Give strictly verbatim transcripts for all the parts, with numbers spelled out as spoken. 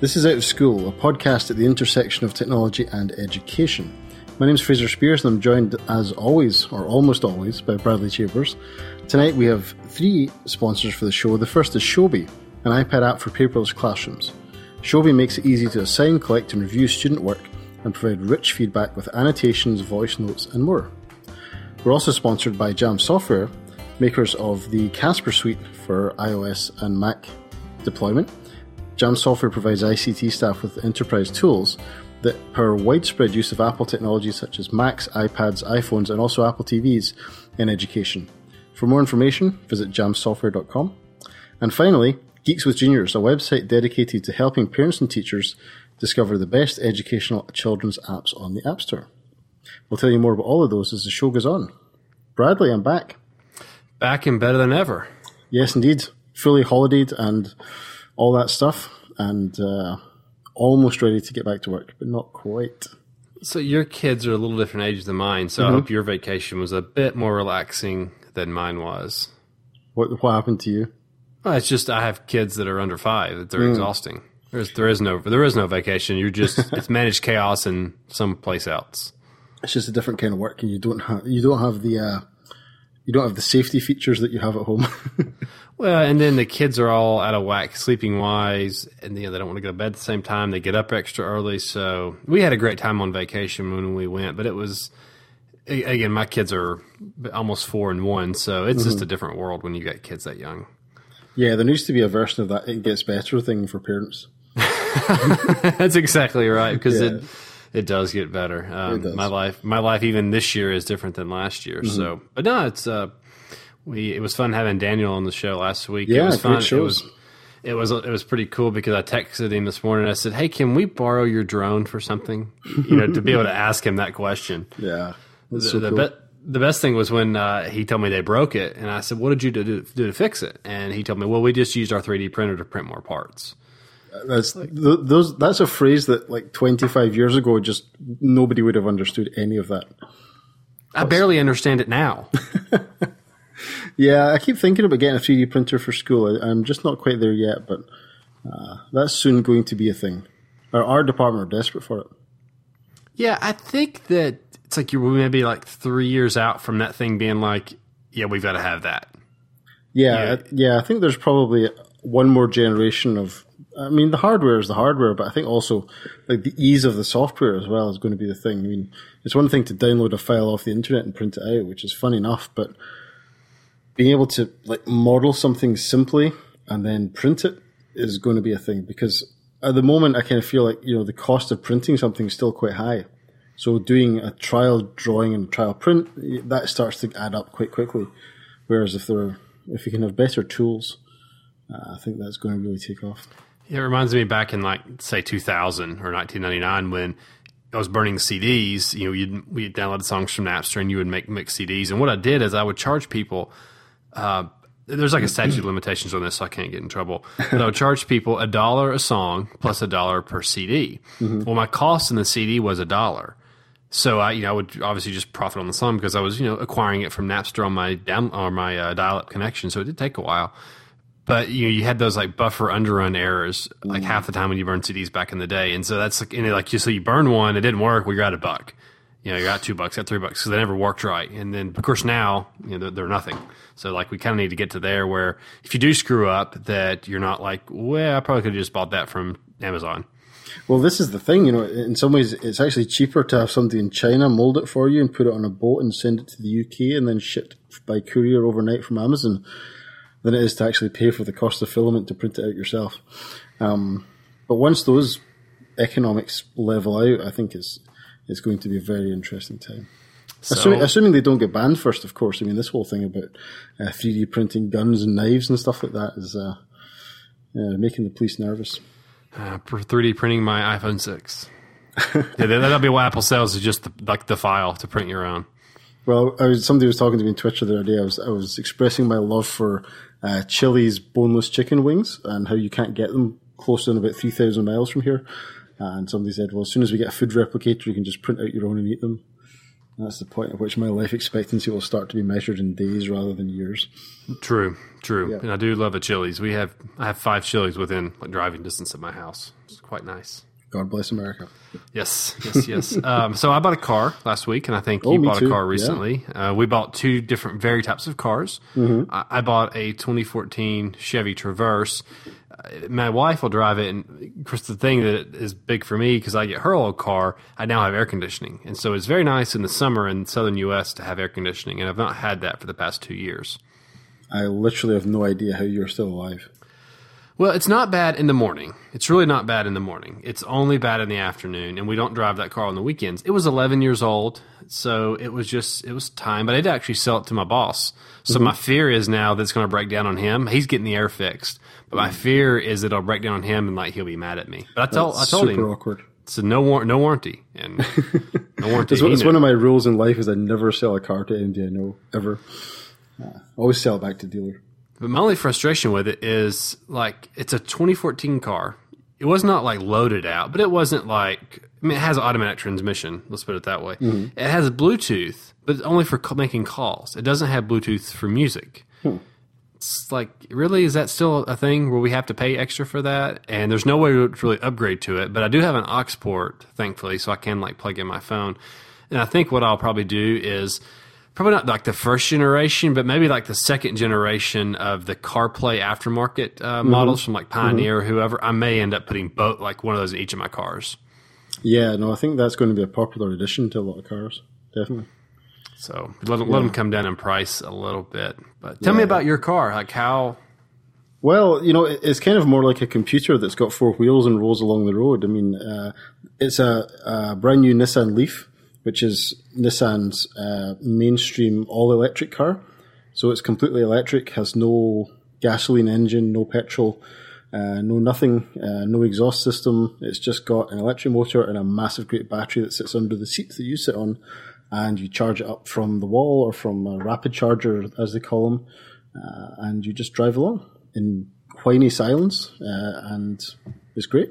This is Out of School, a podcast at the intersection of technology and education. My name is Fraser Spears and I'm joined as always, or almost always, by Bradley Chambers. Tonight we have three sponsors for the show. The first is Shobi, an iPad app for paperless classrooms. Shobi makes it easy to assign, collect and review student work and provide rich feedback with annotations, voice notes and more. We're also sponsored by Jam Software, makers of the Casper suite for iOS and Mac deployment. Jam Software provides I C T staff with enterprise tools that power widespread use of Apple technologies such as Macs, iPads, iPhones, and also Apple T Vs in education. For more information, visit jam software dot com. And finally, Geeks with Juniors, a website dedicated to helping parents and teachers discover the best educational children's apps on the App Store. We'll tell you more about all of those as the show goes on. Bradley, I'm back. Back and better than ever. Yes, indeed. Fully holidayed and all that stuff, and uh, almost ready to get back to work, but not quite. So your kids are a little different ages than mine, so mm-hmm. I hope your vacation was a bit more relaxing than mine was. What what happened to you? Well, it's just I have kids that are under five. They're mm. exhausting. There's there is no there is no vacation. You're just it's managed chaos in someplace else. It's just a different kind of work, and you don't have you don't have the uh, you don't have the safety features that you have at home. Well, and then the kids are all out of whack sleeping wise, and you know, they don't want to go to bed at the same time. They get up extra early. So we had a great time on vacation when we went, but it was, again, my kids are almost four and one, so it's mm-hmm. just a different world when you get kids that young. Yeah, there needs to be a version of that it gets better thing for parents. That's exactly right, because yeah. it it does get better. Um, it does. My life, my life even this year is different than last year. Mm-hmm. So, but no, it's uh, we. It was fun having Daniel on the show last week. Yeah, it was fun. great shows. It was, it was it was pretty cool because I texted him this morning. I said, "Hey, can we borrow your drone for something?" You know, to be able to ask him that question. Yeah, that's the, so the, cool. be, the best thing was when uh, he told me they broke it, and I said, "What did you do, do to fix it?" And he told me, "Well, we just used our three D printer to print more parts." That's like, th- those. That's a phrase that, like twenty-five years ago, just nobody would have understood any of that. I barely understand it now. Yeah, I keep thinking about getting a three D printer for school. I, I'm just not quite there yet, but uh, that's soon going to be a thing. Our, our department are desperate for it. Yeah, I think that it's like you're maybe like three years out from that thing being like, yeah, we've got to have that. Yeah, yeah, yeah I think there's probably one more generation of. I mean, the hardware is the hardware, but I think also like the ease of the software as well is going to be the thing. I mean, it's one thing to download a file off the internet and print it out, which is fun enough, but being able to like model something simply and then print it is going to be a thing, because at the moment I kind of feel like, you know, the cost of printing something is still quite high. So doing a trial drawing and trial print, that starts to add up quite quickly. Whereas if there are, if you can have better tools, uh, I think that's going to really take off. It reminds me back in like say two thousand or nineteen ninety-nine when I was burning C Ds. You know, you'd we downloaded songs from Napster and you would make mix C Ds. And what I did is I would charge people. Uh, there's like a statute of limitations on this, so I can't get in trouble. But I would charge people a dollar a song plus a dollar per C D. Mm-hmm. Well, my cost in the C D was a dollar. So I, you know, I would obviously just profit on the song because I was, you know, acquiring it from Napster on my down or my uh, dial-up connection. So it did take a while. But you know, you had those like buffer underrun errors like mm. half the time when you burn C Ds back in the day, and so that's like, and like you so you burn one, it didn't work, we got a buck, you know, you got two bucks, got three bucks, because they never worked right. And then of course now, you know, they're, they're nothing. So like we kind of need to get to there where if you do screw up, that you're not like, well, I probably could have just bought that from Amazon. Well, this is the thing, you know, in some ways it's actually cheaper to have somebody in China mold it for you and put it on a boat and send it to the U K and then shipped by courier overnight from Amazon than it is to actually pay for the cost of filament to print it out yourself. Um, but once those economics level out, I think it's it's going to be a very interesting time. So, assuming, assuming they don't get banned first, of course. I mean, this whole thing about uh, three D printing guns and knives and stuff like that is uh, uh, making the police nervous. Uh, for three D printing my iPhone six. Yeah, that'll be what Apple sells, is just the, like the file to print your own. Well, I was, somebody was talking to me on Twitter the other day. I was I was expressing my love for uh, Chili's boneless chicken wings and how you can't get them close to about three thousand miles from here. Uh, and somebody said, well, as soon as we get a food replicator, you can just print out your own and eat them. That's the point at which my life expectancy will start to be measured in days rather than years. True, true. Yeah. And I do love a Chili's. We have I have five Chili's within like, driving distance of my house. It's quite nice. God bless America. Yes, yes, yes. um, so I bought a car last week, and I think Oh, you me bought too. a car recently. Yeah. Uh, we bought two different, very types of cars. Mm-hmm. I, I bought a twenty fourteen Chevy Traverse. Uh, my wife will drive it, and of course, the thing that is big for me, because I get her old car, I now have air conditioning. And so it's very nice in the summer in southern U S to have air conditioning, and I've not had that for the past two years. I literally have no idea how you're still alive. Well, it's not bad in the morning. It's really not bad in the morning. It's only bad in the afternoon, and we don't drive that car on the weekends. It was eleven years old, so it was just, it was time. But I did actually sell it to my boss. So mm-hmm. my fear is now that it's going to break down on him. He's getting the air fixed. But my fear is that it'll break down on him and like he'll be mad at me. But I told, I told him. Super awkward. It's a no, war- no warranty. And no warranty. It's, it's one of my rules in life is I never sell a car to anybody I know, ever. Uh, always sell it back to dealer. But my only frustration with it is, like, it's a twenty fourteen car. It was not, like, loaded out, but it wasn't, like, I mean, it has an automatic transmission. Let's put it that way. Mm-hmm. It has Bluetooth, but it's only for c- making calls. It doesn't have Bluetooth for music. Hmm. It's like, really, is that still a thing where we have to pay extra for that? And there's no way to really upgrade to it, but I do have an aux port, thankfully, so I can, like, plug in my phone. And I think what I'll probably do is... Probably not like the first generation, but maybe like the second generation of the CarPlay aftermarket uh, mm-hmm. models from like Pioneer mm-hmm. or whoever. I may end up putting both, like one of those in each of my cars. Yeah, no, I think that's going to be a popular addition to a lot of cars. Definitely. So let them, yeah. let them come down in price a little bit. But tell yeah. me about your car. Like how... Well, you know, it's kind of more like a computer that's got four wheels and rolls along the road. I mean, uh, it's a, a brand new Nissan Leaf, which is Nissan's uh, mainstream all-electric car. So it's completely electric, has no gasoline engine, no petrol, uh, no nothing, uh, no exhaust system. It's just got an electric motor and a massive great battery that sits under the seats that you sit on, and you charge it up from the wall or from a rapid charger, as they call them, uh, and you just drive along in whiny silence, uh, and it's great.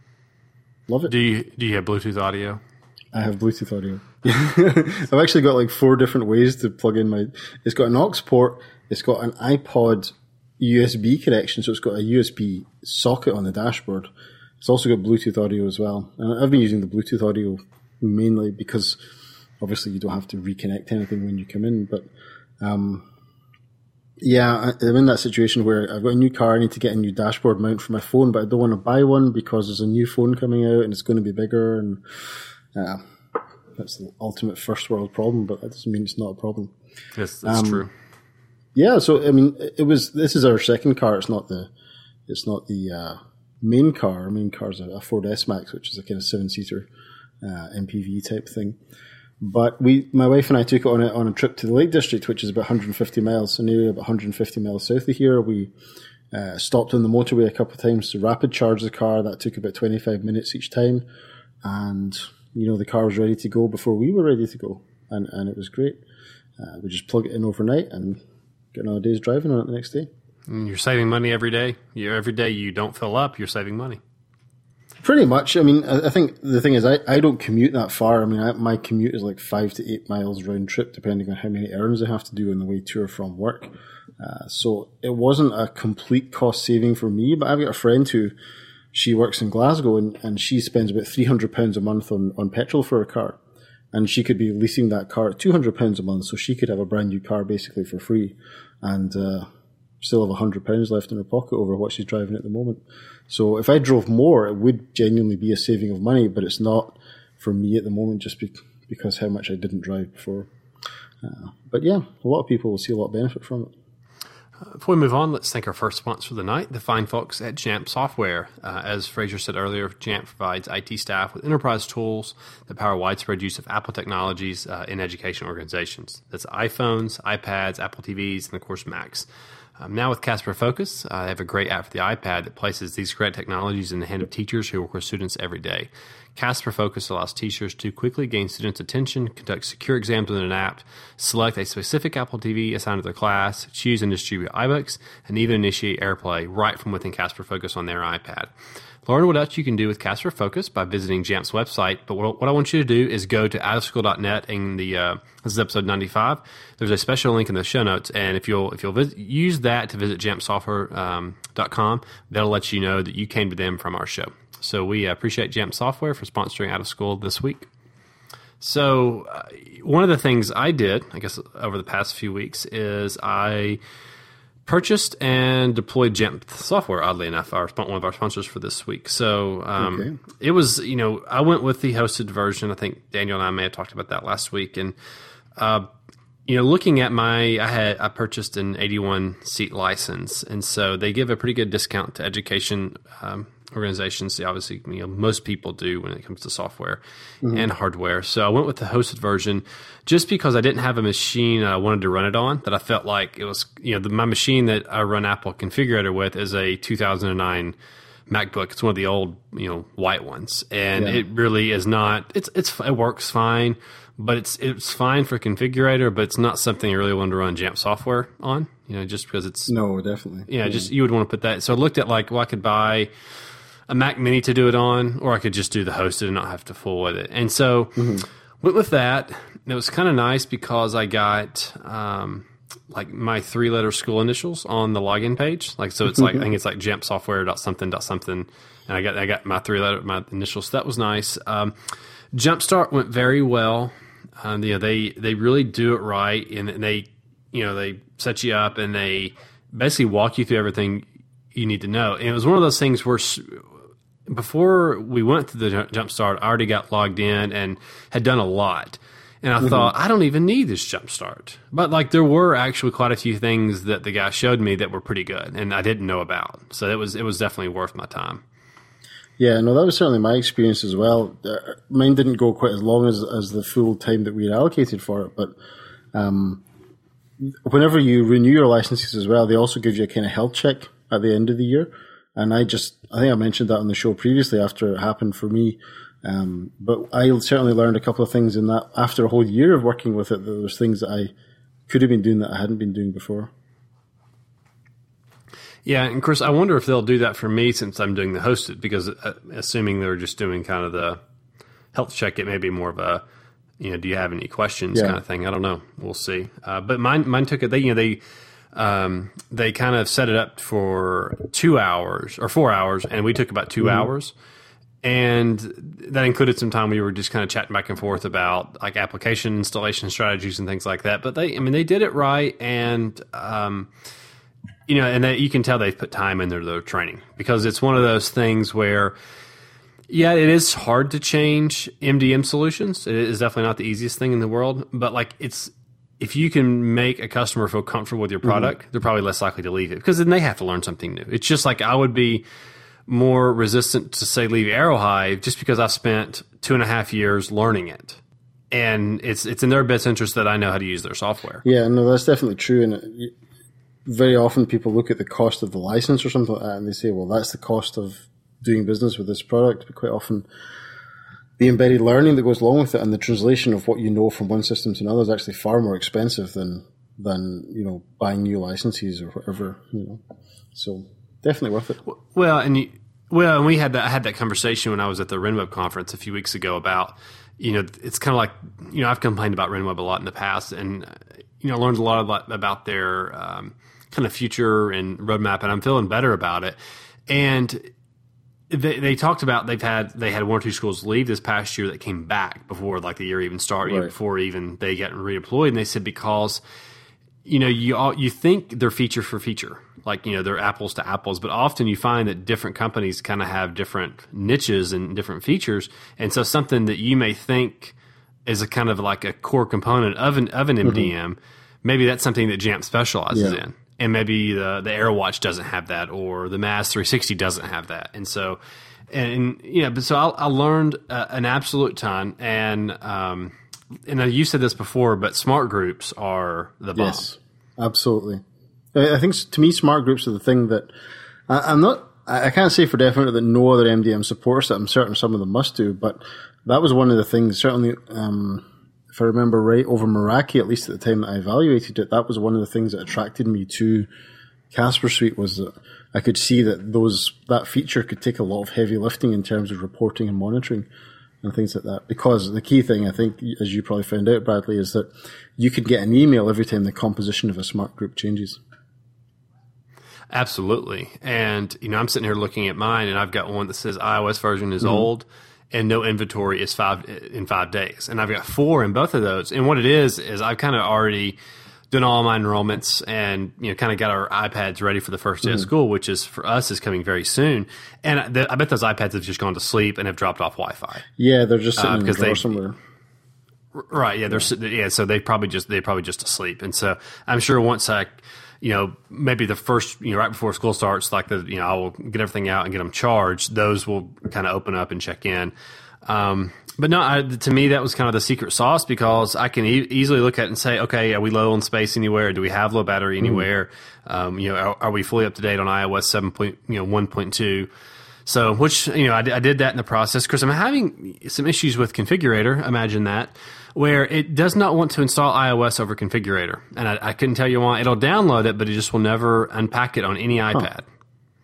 Love it. Do you, do you have Bluetooth audio? I have Bluetooth audio. I've actually got like four different ways to plug in my... It's got an aux port, it's got an iPod U S B connection, so it's got a U S B socket on the dashboard. It's also got Bluetooth audio as well. And I've been using the Bluetooth audio mainly because obviously you don't have to reconnect anything when you come in. But um, yeah, I'm in that situation where I've got a new car, I need to get a new dashboard mount for my phone, but I don't want to buy one because there's a new phone coming out and it's going to be bigger, and uh, that's the ultimate first world problem, but that doesn't mean it's not a problem. Yes, that's um, true. Yeah, so I mean, it was. This is our second car. It's not the, it's not the uh, main car. Our main car is a, a Ford S-Max, which is a kind of seven-seater uh, M P V type thing. But we, my wife and I, took it on a on a trip to the Lake District, which is about one hundred fifty miles, so nearly about one hundred fifty miles south of here. We uh, stopped on the motorway a couple of times to rapid charge the car. That took about twenty-five minutes each time, and you know the car was ready to go before we were ready to go, and and it was great. Uh, we just plug it in overnight and get another day's driving on it the next day. And you're saving money every day. You're, every day you don't fill up, you're saving money. Pretty much. I mean, I think the thing is, I, I don't commute that far. I mean, I, my commute is like five to eight miles round trip, depending on how many errands I have to do on the way to or from work. Uh, so it wasn't a complete cost saving for me, but I've got a friend who, she works in Glasgow, and, and she spends about three hundred pounds a month on, on petrol for a car. And she could be leasing that car at two hundred pounds a month, so she could have a brand new car basically for free and uh, still have one hundred pounds left in her pocket over what she's driving at the moment. So if I drove more, it would genuinely be a saving of money, but it's not for me at the moment just be- because how much I didn't drive before. Uh, but yeah, a lot of people will see a lot of benefit from it. Uh, before we move on, let's thank our first sponsor of the night, the fine folks at Jamf Software. Uh, as Fraser said earlier, Jamf provides I T staff with enterprise tools that power widespread use of Apple technologies uh, in education organizations. That's iPhones, iPads, Apple T Vs, and of course Macs. Um, now with Casper Focus, uh, they have a great app for the iPad that places these great technologies in the hand of teachers who work with students every day. Casper Focus allows teachers to quickly gain students' attention, conduct secure exams with an app, select a specific Apple T V assigned to their class, choose and distribute iBooks, and even initiate AirPlay right from within Casper Focus on their iPad. learn what else you can do with Casper Focus by visiting Jamf's website. But what, what I want you to do is go to out of school dot net, and the uh, this is episode ninety-five. There's a special link in the show notes, and if you'll if you'll visit, use that to visit jamf software dot com, that'll let you know that you came to them from our show. So we appreciate Jamf Software for sponsoring Out of School this week. So uh, one of the things I did, I guess, over the past few weeks is I purchased and deployed Jamf software, oddly enough, our one of our sponsors for this week. So um, okay. It was, you know, I went with the hosted version. I think Daniel and I may have talked about that last week. And, uh, you know, looking at my, I had, I purchased an eighty-one seat license. And so they give a pretty good discount to education um organizations. Obviously, you know, most people do when it comes to software mm-hmm. and hardware. So I went with the hosted version just because I didn't have a machine I wanted to run it on that I felt like it was, you know, the, my machine that I run Apple Configurator with is a two thousand nine MacBook. It's one of the old, you know, white ones. And yeah. It really is not, it's, it's, it works fine, but it's, it's fine for Configurator, but it's not something I really want to run Jamf software on, you know, just because it's, no, definitely. Yeah, yeah. Just, you would want to put that. So I looked at like, well, I could buy a Mac Mini to do it on, or I could just do the hosted and not have to fool with it. And so mm-hmm. went with that. It was kind of nice because I got um, like my three letter school initials on the login page. Like, so it's like, I think it's like jamf software dot something dot something. And I got, I got my three letter, my initials. So that was nice. Um, Jumpstart went very well. Um, you know, they, they really do it right. And they, you know, they set you up and they basically walk you through everything you need to know. And it was one of those things where before we went through the Jumpstart, I already got logged in and had done a lot. And I mm-hmm. thought, I don't even need this Jumpstart. But like there were actually quite a few things that the guy showed me that were pretty good and I didn't know about. So it was it was definitely worth my time. Yeah, no, that was certainly my experience as well. Uh, mine didn't go quite as long as, as the full time that we had allocated for it. But um, whenever you renew your licenses as well, they also give you a kind of health check at the end of the year. And I just, I think I mentioned that on the show previously after it happened for me. Um, but I certainly learned a couple of things in that after a whole year of working with it, there was things that I could have been doing that I hadn't been doing before. Yeah, and Chris, I wonder if they'll do that for me since I'm doing the hosted, because uh, assuming they're just doing kind of the health check, it may be more of a, you know, do you have any questions yeah. kind of thing. I don't know. We'll see. Uh, but mine, mine took it, they, you know, they, Um, they kind of set it up for two hours or four hours, and we took about two mm-hmm. hours. And that included some time we were just kind of chatting back and forth about like application installation strategies and things like that. But they, I mean, they did it right. And, um, you know, and they, you can tell they've put time into their training because it's one of those things where, yeah, it is hard to change M D M solutions. It is definitely not the easiest thing in the world, but like it's, if you can make a customer feel comfortable with your product, mm-hmm. they're probably less likely to leave it because then they have to learn something new. It's just like I would be more resistant to say leave Aerohive just because I've spent two and a half years learning it. And it's it's in their best interest that I know how to use their software. Yeah, no, that's definitely true. And it, very often people look at the cost of the license or something like that and they say, well, that's the cost of doing business with this product. But quite often the embedded learning that goes along with it and the translation of what you know from one system to another is actually far more expensive than, than, you know, buying new licenses or whatever, you know. So definitely worth it. Well, and you, well, and we had that, I had that conversation when I was at the RenWeb conference a few weeks ago about, you know, it's kind of like, you know, I've complained about RenWeb a lot in the past and, you know, learned a lot about their um, kind of future and roadmap, and I'm feeling better about it. And They, they talked about they've had they had one or two schools leave this past year that came back before like the year even started, right. before even they got redeployed, and they said because you know you all, you think they're feature for feature, like you know they're apples to apples, but often you find that different companies kind of have different niches and different features, and so something that you may think is a kind of like a core component of an of an M D M, mm-hmm. maybe that's something that Jamf specializes yeah. in. And maybe the, the AirWatch doesn't have that, or the M A S three sixty doesn't have that. And so, and, you know, but so I, I learned uh, an absolute ton. And, um, and you said this before, but smart groups are the bomb. Yes, absolutely. I think to me, smart groups are the thing that I, I'm not, I can't say for definite that no other M D M supports it. I'm certain some of them must do, but that was one of the things, certainly, um, if I remember right, over Meraki, at least at the time that I evaluated it, that was one of the things that attracted me to Casper Suite was that I could see that those that feature could take a lot of heavy lifting in terms of reporting and monitoring and things like that. Because the key thing, I think, as you probably found out, Bradley, is that you could get an email every time the composition of a smart group changes. Absolutely. And, you know, I'm sitting here looking at mine, and I've got one that says iOS version is mm-hmm. old and no inventory is five in five days. And I've got four in both of those. And what it is, is I've kind of already done all my enrollments and, you know, kind of got our iPads ready for the first day mm-hmm. of school, which is for us is coming very soon. And I, I bet those iPads have just gone to sleep and have dropped off Wi-Fi. Yeah, they're just sitting uh, in the drawer somewhere. Right. Yeah. They're yeah. yeah. So they probably just, they probably just asleep. And so I'm sure once I, you know, maybe the first, you know, right before school starts, like the, you know, I will get everything out and get them charged. Those will kind of open up and check in. Um, but no, I, to me, that was kind of the secret sauce because I can e- easily look at it and say, okay, are we low on space anywhere? Do we have low battery anywhere? Mm. Um, you know, are, are we fully up to date on iOS seven point, you know, one point two? So, which, you know, I, I did that in the process because I'm having some issues with Configurator. Imagine that, where it does not want to install iOS over Configurator. And I, I couldn't tell you why. It'll download it, but it just will never unpack it on any iPad. Huh.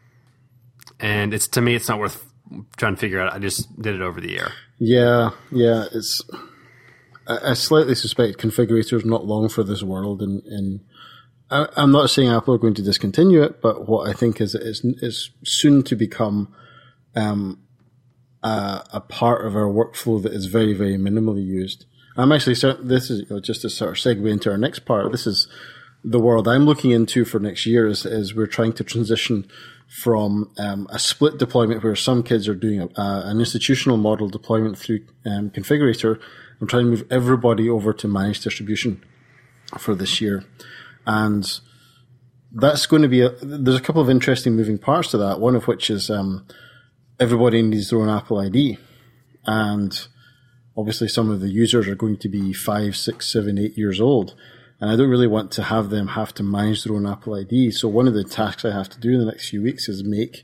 And it's, to me, it's not worth trying to figure out. I just did it over the air. Yeah, yeah. It's, I, I slightly suspect Configurator is not long for this world. And, and I, I'm not saying Apple are going to discontinue it, but what I think is it's, it's soon to become um, a, a part of our workflow that is very, very minimally used. I'm actually certain this is, you know, just to sort of segue into our next part. This is the world I'm looking into for next year is, is we're trying to transition from um, a split deployment where some kids are doing a, uh, an institutional model deployment through um, Configurator. I'm trying to move everybody over to managed distribution for this year. And that's going to be, a, there's a couple of interesting moving parts to that, one of which is um, everybody needs their own Apple I D. And obviously some of the users are going to be five, six, seven, eight years old. And I don't really want to have them have to manage their own Apple I D. So one of the tasks I have to do in the next few weeks is make,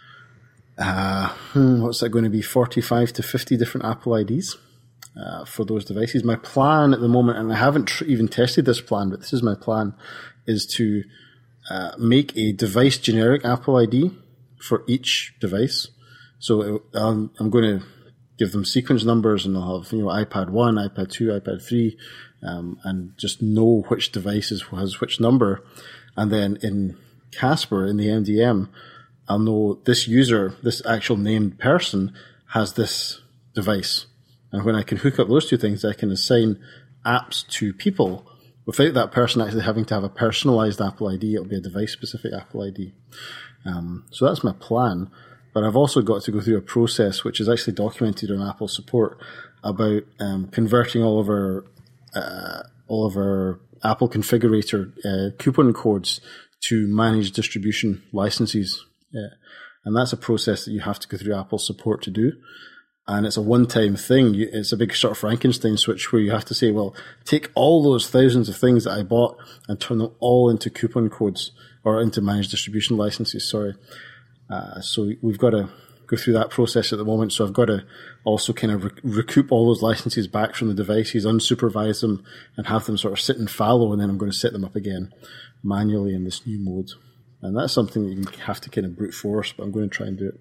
uh, hmm, what's that going to be, forty-five to fifty different Apple I Ds uh, for those devices. My plan at the moment, and I haven't tr- even tested this plan, but this is my plan, is to uh, make a device generic Apple I D for each device. So it, um, I'm going to give them sequence numbers, and they'll have, you know, iPad one, iPad two, iPad three, um, and just know which device is, has which number. And then in Casper, in the M D M, I'll know this user, this actual named person, has this device. And when I can hook up those two things, I can assign apps to people without that person actually having to have a personalized Apple I D. It'll be a device-specific Apple I D. Um, so that's my plan. But I've also got to go through a process which is actually documented on Apple support about um, converting all of our uh, all of our Apple Configurator uh, coupon codes to managed distribution licenses. Yeah. And that's a process that you have to go through Apple support to do. And it's a one-time thing. You, it's a big sort of Frankenstein switch where you have to say, well, take all those thousands of things that I bought and turn them all into coupon codes or into managed distribution licenses, sorry. Uh, so we've got to go through that process at the moment. So I've got to also kind of rec- recoup all those licenses back from the devices, unsupervise them, and have them sort of sit in fallow, and then I'm going to set them up again manually in this new mode. And that's something that you have to kind of brute force, but I'm going to try and do it.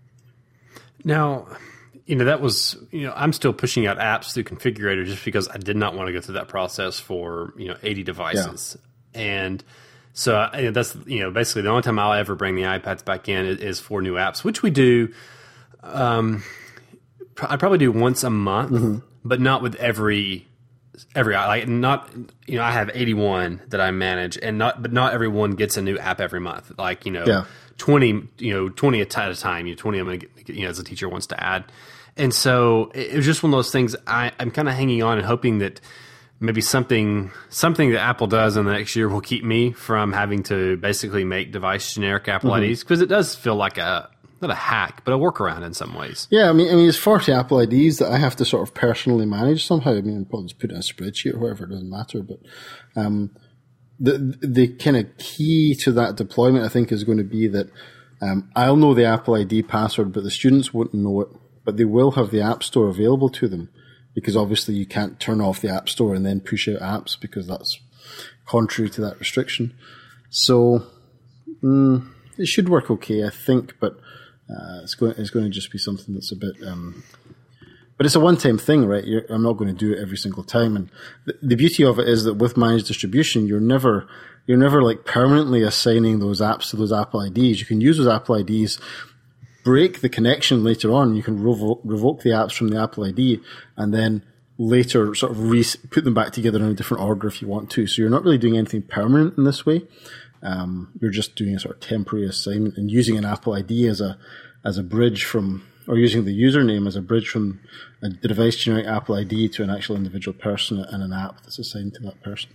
Now, you know, that was, you know, I'm still pushing out apps through Configurator just because I did not want to go through that process for, you know, eighty devices. Yeah. And so uh, that's, you know, basically the only time I'll ever bring the iPads back in is, is for new apps, which we do. Um, I probably do once a month, mm-hmm. but not with every every like not you know I have eighty-one that I manage, and not but not everyone gets a new app every month. Like you know, yeah. twenty you know twenty at a time. You know, twenty I'm gonna get, you know as a teacher wants to add, and so it was just one of those things. I, I'm kind of hanging on and hoping that maybe something something that Apple does in the next year will keep me from having to basically make device generic Apple mm-hmm. I Ds, because it does feel like a not a hack, but a workaround in some ways. Yeah, I mean, I mean, it's forty Apple I Ds that I have to sort of personally manage somehow. I mean, I'll probably just put it in a spreadsheet or whatever, it doesn't matter. But um, the the kind of key to that deployment, I think, is going to be that um, I'll know the Apple I D password, but the students won't know it. But they will have the App Store available to them, because obviously you can't turn off the App Store and then push out apps, because that's contrary to that restriction. So, mm, it should work okay, I think, but uh, it's going it's going to just be something that's a bit. Um, but it's a one-time thing, right? You're, I'm not going to do it every single time, and the, the beauty of it is that with managed distribution, you're never you're never like permanently assigning those apps to those Apple I Ds. You can use those Apple I Ds, break the connection later on. You can revo- revoke the apps from the Apple I D, and then later sort of re- put them back together in a different order if you want to. So you're not really doing anything permanent in this way. Um, you're just doing a sort of temporary assignment and using an Apple I D as a as a bridge from, or using the username as a bridge from a, the device generic Apple I D to an actual individual person and an app that's assigned to that person.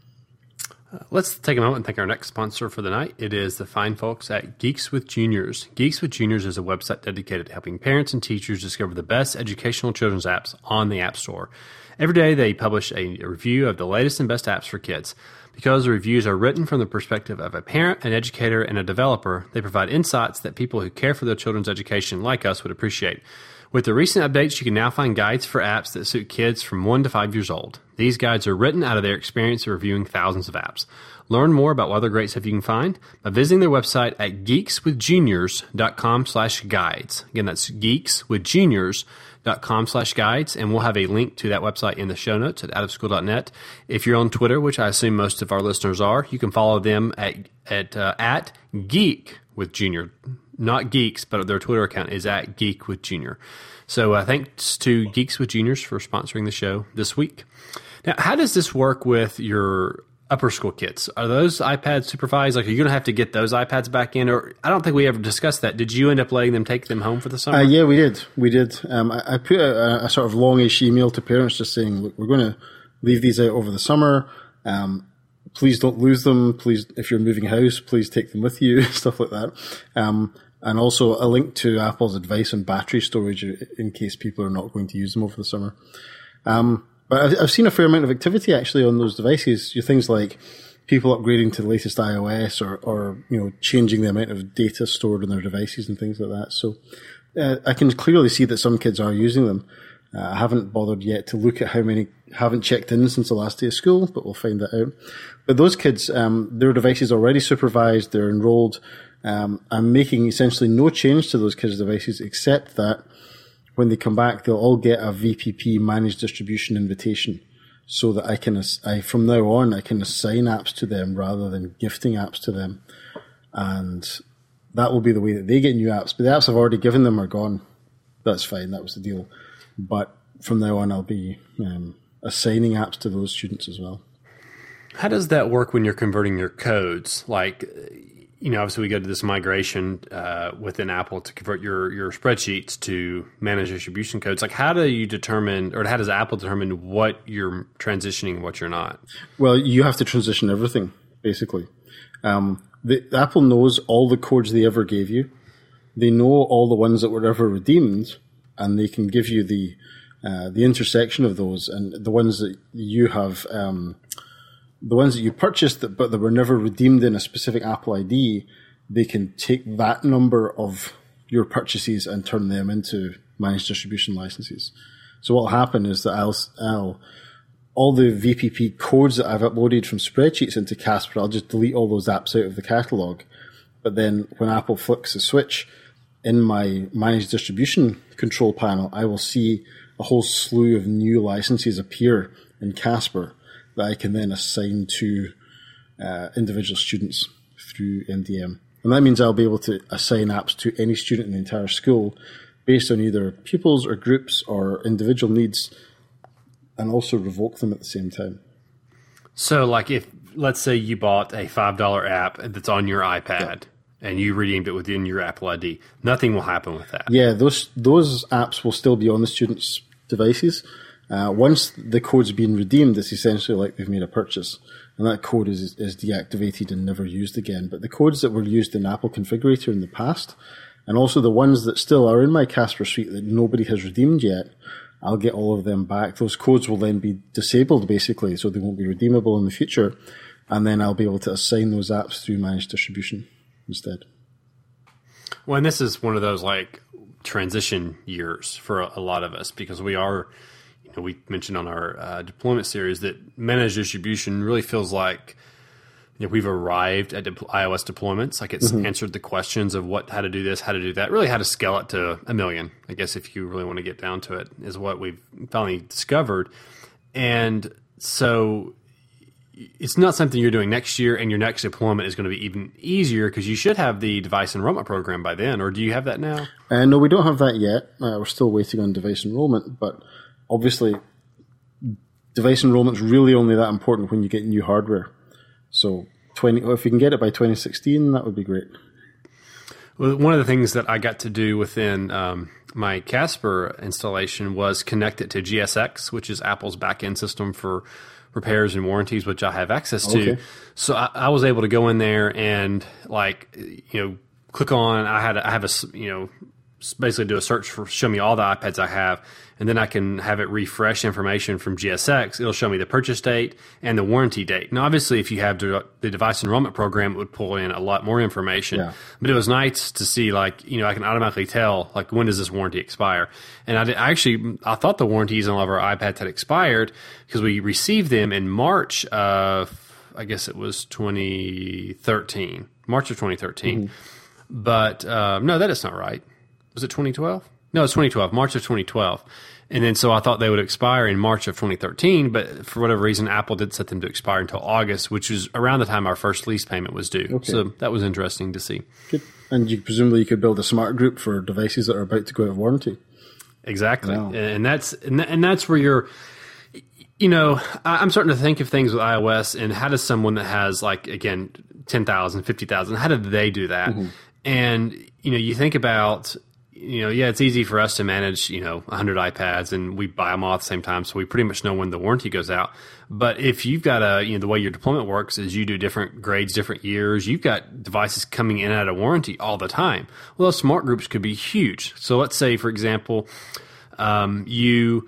Uh, let's take a moment and thank our next sponsor for the night. It is the fine folks at Geeks with Juniors. Geeks with Juniors is a website dedicated to helping parents and teachers discover the best educational children's apps on the App Store. Every day they publish a review of the latest and best apps for kids. Because the reviews are written from the perspective of a parent, an educator, and a developer, they provide insights that people who care for their children's education like us would appreciate. With the recent updates, you can now find guides for apps that suit kids from one to five years old. These guides are written out of their experience of reviewing thousands of apps. Learn more about what other great stuff you can find by visiting their website at geekswithjuniors.com slash guides. Again, that's geekswithjuniors.com slash guides, and we'll have a link to that website in the show notes at out of school dot net. If you're on Twitter, which I assume most of our listeners are, you can follow them at at, uh, at Geek with Junior. Not Geeks, but their Twitter account is at Geek with Junior. So uh, thanks to Geeks with Juniors for sponsoring the show this week. Now, how does this work with your upper school kids? Are those iPads supervised? Like, are you going to have to get those iPads back in? Or I don't think we ever discussed that. Did you end up letting them take them home for the summer? Uh, yeah, we did. We did. Um, I, I put a, a sort of longish email to parents just saying, look, we're going to leave these out over the summer. Um, please don't lose them. Please, if you're moving house, please take them with you, stuff like that. Um, and also a link to Apple's advice on battery storage in case people are not going to use them over the summer. Um, but I've, I've seen a fair amount of activity actually on those devices. You things like people upgrading to the latest iOS or, or, you know, changing the amount of data stored on their devices and things like that. So uh, I can clearly see that some kids are using them. Uh, I haven't bothered yet to look at how many haven't checked in since the last day of school, but we'll find that out. But those kids, um, their devices are already supervised, they're enrolled. Um, I'm making essentially no change to those kids' devices except that when they come back, they'll all get a V P P managed distribution invitation so that I can, I, from now on, I can assign apps to them rather than gifting apps to them. And that will be the way that they get new apps. But the apps I've already given them are gone. That's fine. That was the deal. But from now on, I'll be um, assigning apps to those students as well. How does that work when you're converting your codes? Like, you know, obviously we go to this migration uh, within Apple to convert your, your spreadsheets to managed distribution codes. Like, how do you determine, or how does Apple determine what you're transitioning and what you're not? Well, you have to transition everything, basically. Um, the, Apple knows all the codes they ever gave you. They know all the ones that were ever redeemed, and they can give you the uh, the intersection of those and the ones that you have. Um, The ones that you purchased that, but that were never redeemed in a specific Apple I D, they can take that number of your purchases and turn them into managed distribution licenses. So what will happen is that I'll, I'll, all the V P P codes that I've uploaded from spreadsheets into Casper, I'll just delete all those apps out of the catalog. But then when Apple flicks the switch in my managed distribution control panel, I will see a whole slew of new licenses appear in Casper that I can then assign to uh, individual students through M D M. And that means I'll be able to assign apps to any student in the entire school based on either pupils or groups or individual needs, and also revoke them at the same time. So, like, if, let's say you bought a five dollar app that's on your iPad, yeah, and you redeemed it within your Apple I D, nothing will happen with that. Yeah, those those apps will still be on the students' devices. Uh, once the code's been redeemed, it's essentially like they've made a purchase, and that code is is deactivated and never used again. But the codes that were used in Apple Configurator in the past, and also the ones that still are in my Casper suite that nobody has redeemed yet, I'll get all of them back. Those codes will then be disabled, basically, so they won't be redeemable in the future, and then I'll be able to assign those apps through managed distribution instead. Well, and this is one of those, like, transition years for a, a lot of us, because we are... You know, we mentioned on our uh, deployment series that managed distribution really feels like you know, we've arrived at de- iOS deployments. Like it's mm-hmm. answered the questions of what, how to do this, how to do that, really how to scale it to a million, I guess, if you really want to get down to it, is what we've finally discovered. And so it's not something you're doing next year, and your next deployment is going to be even easier because you should have the device enrollment program by then, or do you have that now? Uh, no, we don't have that yet. Uh, we're still waiting on device enrollment, but obviously device enrollment is really only that important when you get new hardware. So twenty, if we can get it by twenty sixteen, that would be great. Well, one of the things that I got to do within um, my Casper installation was connect it to G S X, which is Apple's back-end system for repairs and warranties, which I have access to. Okay. So I, I was able to go in there and, like, you know, click on. I had I have a you know basically do a search for show me all the iPads I have, and then I can have it refresh information from G S X. It'll show me the purchase date and the warranty date. Now, obviously, if you have the device enrollment program, it would pull in a lot more information. Yeah. But it was nice to see, like, you know, I can automatically tell, like, when does this warranty expire? And I, did, I actually, I thought the warranties on all of our iPads had expired because we received them in March of, I guess it was twenty thirteen, March of twenty thirteen. Mm-hmm. But uh, no, that is not right. Was it twenty twelve? No, it's twenty twelve, March of twenty twelve. And then so I thought they would expire in March of twenty thirteen, but for whatever reason, Apple did set them to expire until August, which was around the time our first lease payment was due. Okay. So that was interesting to see. Good. And you presumably you could build a smart group for devices that are about to go out of warranty. Exactly. Wow. And that's and, and that's where you're, you know, I'm starting to think of things with iOS and how does someone that has, like, again, ten thousand, fifty thousand, how do they do that? Mm-hmm. And, you know, you think about, you know, yeah, it's easy for us to manage, you know, one hundred iPads, and we buy them all at the same time, so we pretty much know when the warranty goes out. But if you've got a, you know, the way your deployment works is you do different grades, different years. You've got devices coming in and out of warranty all the time. Well, those smart groups could be huge. So let's say, for example, um, you...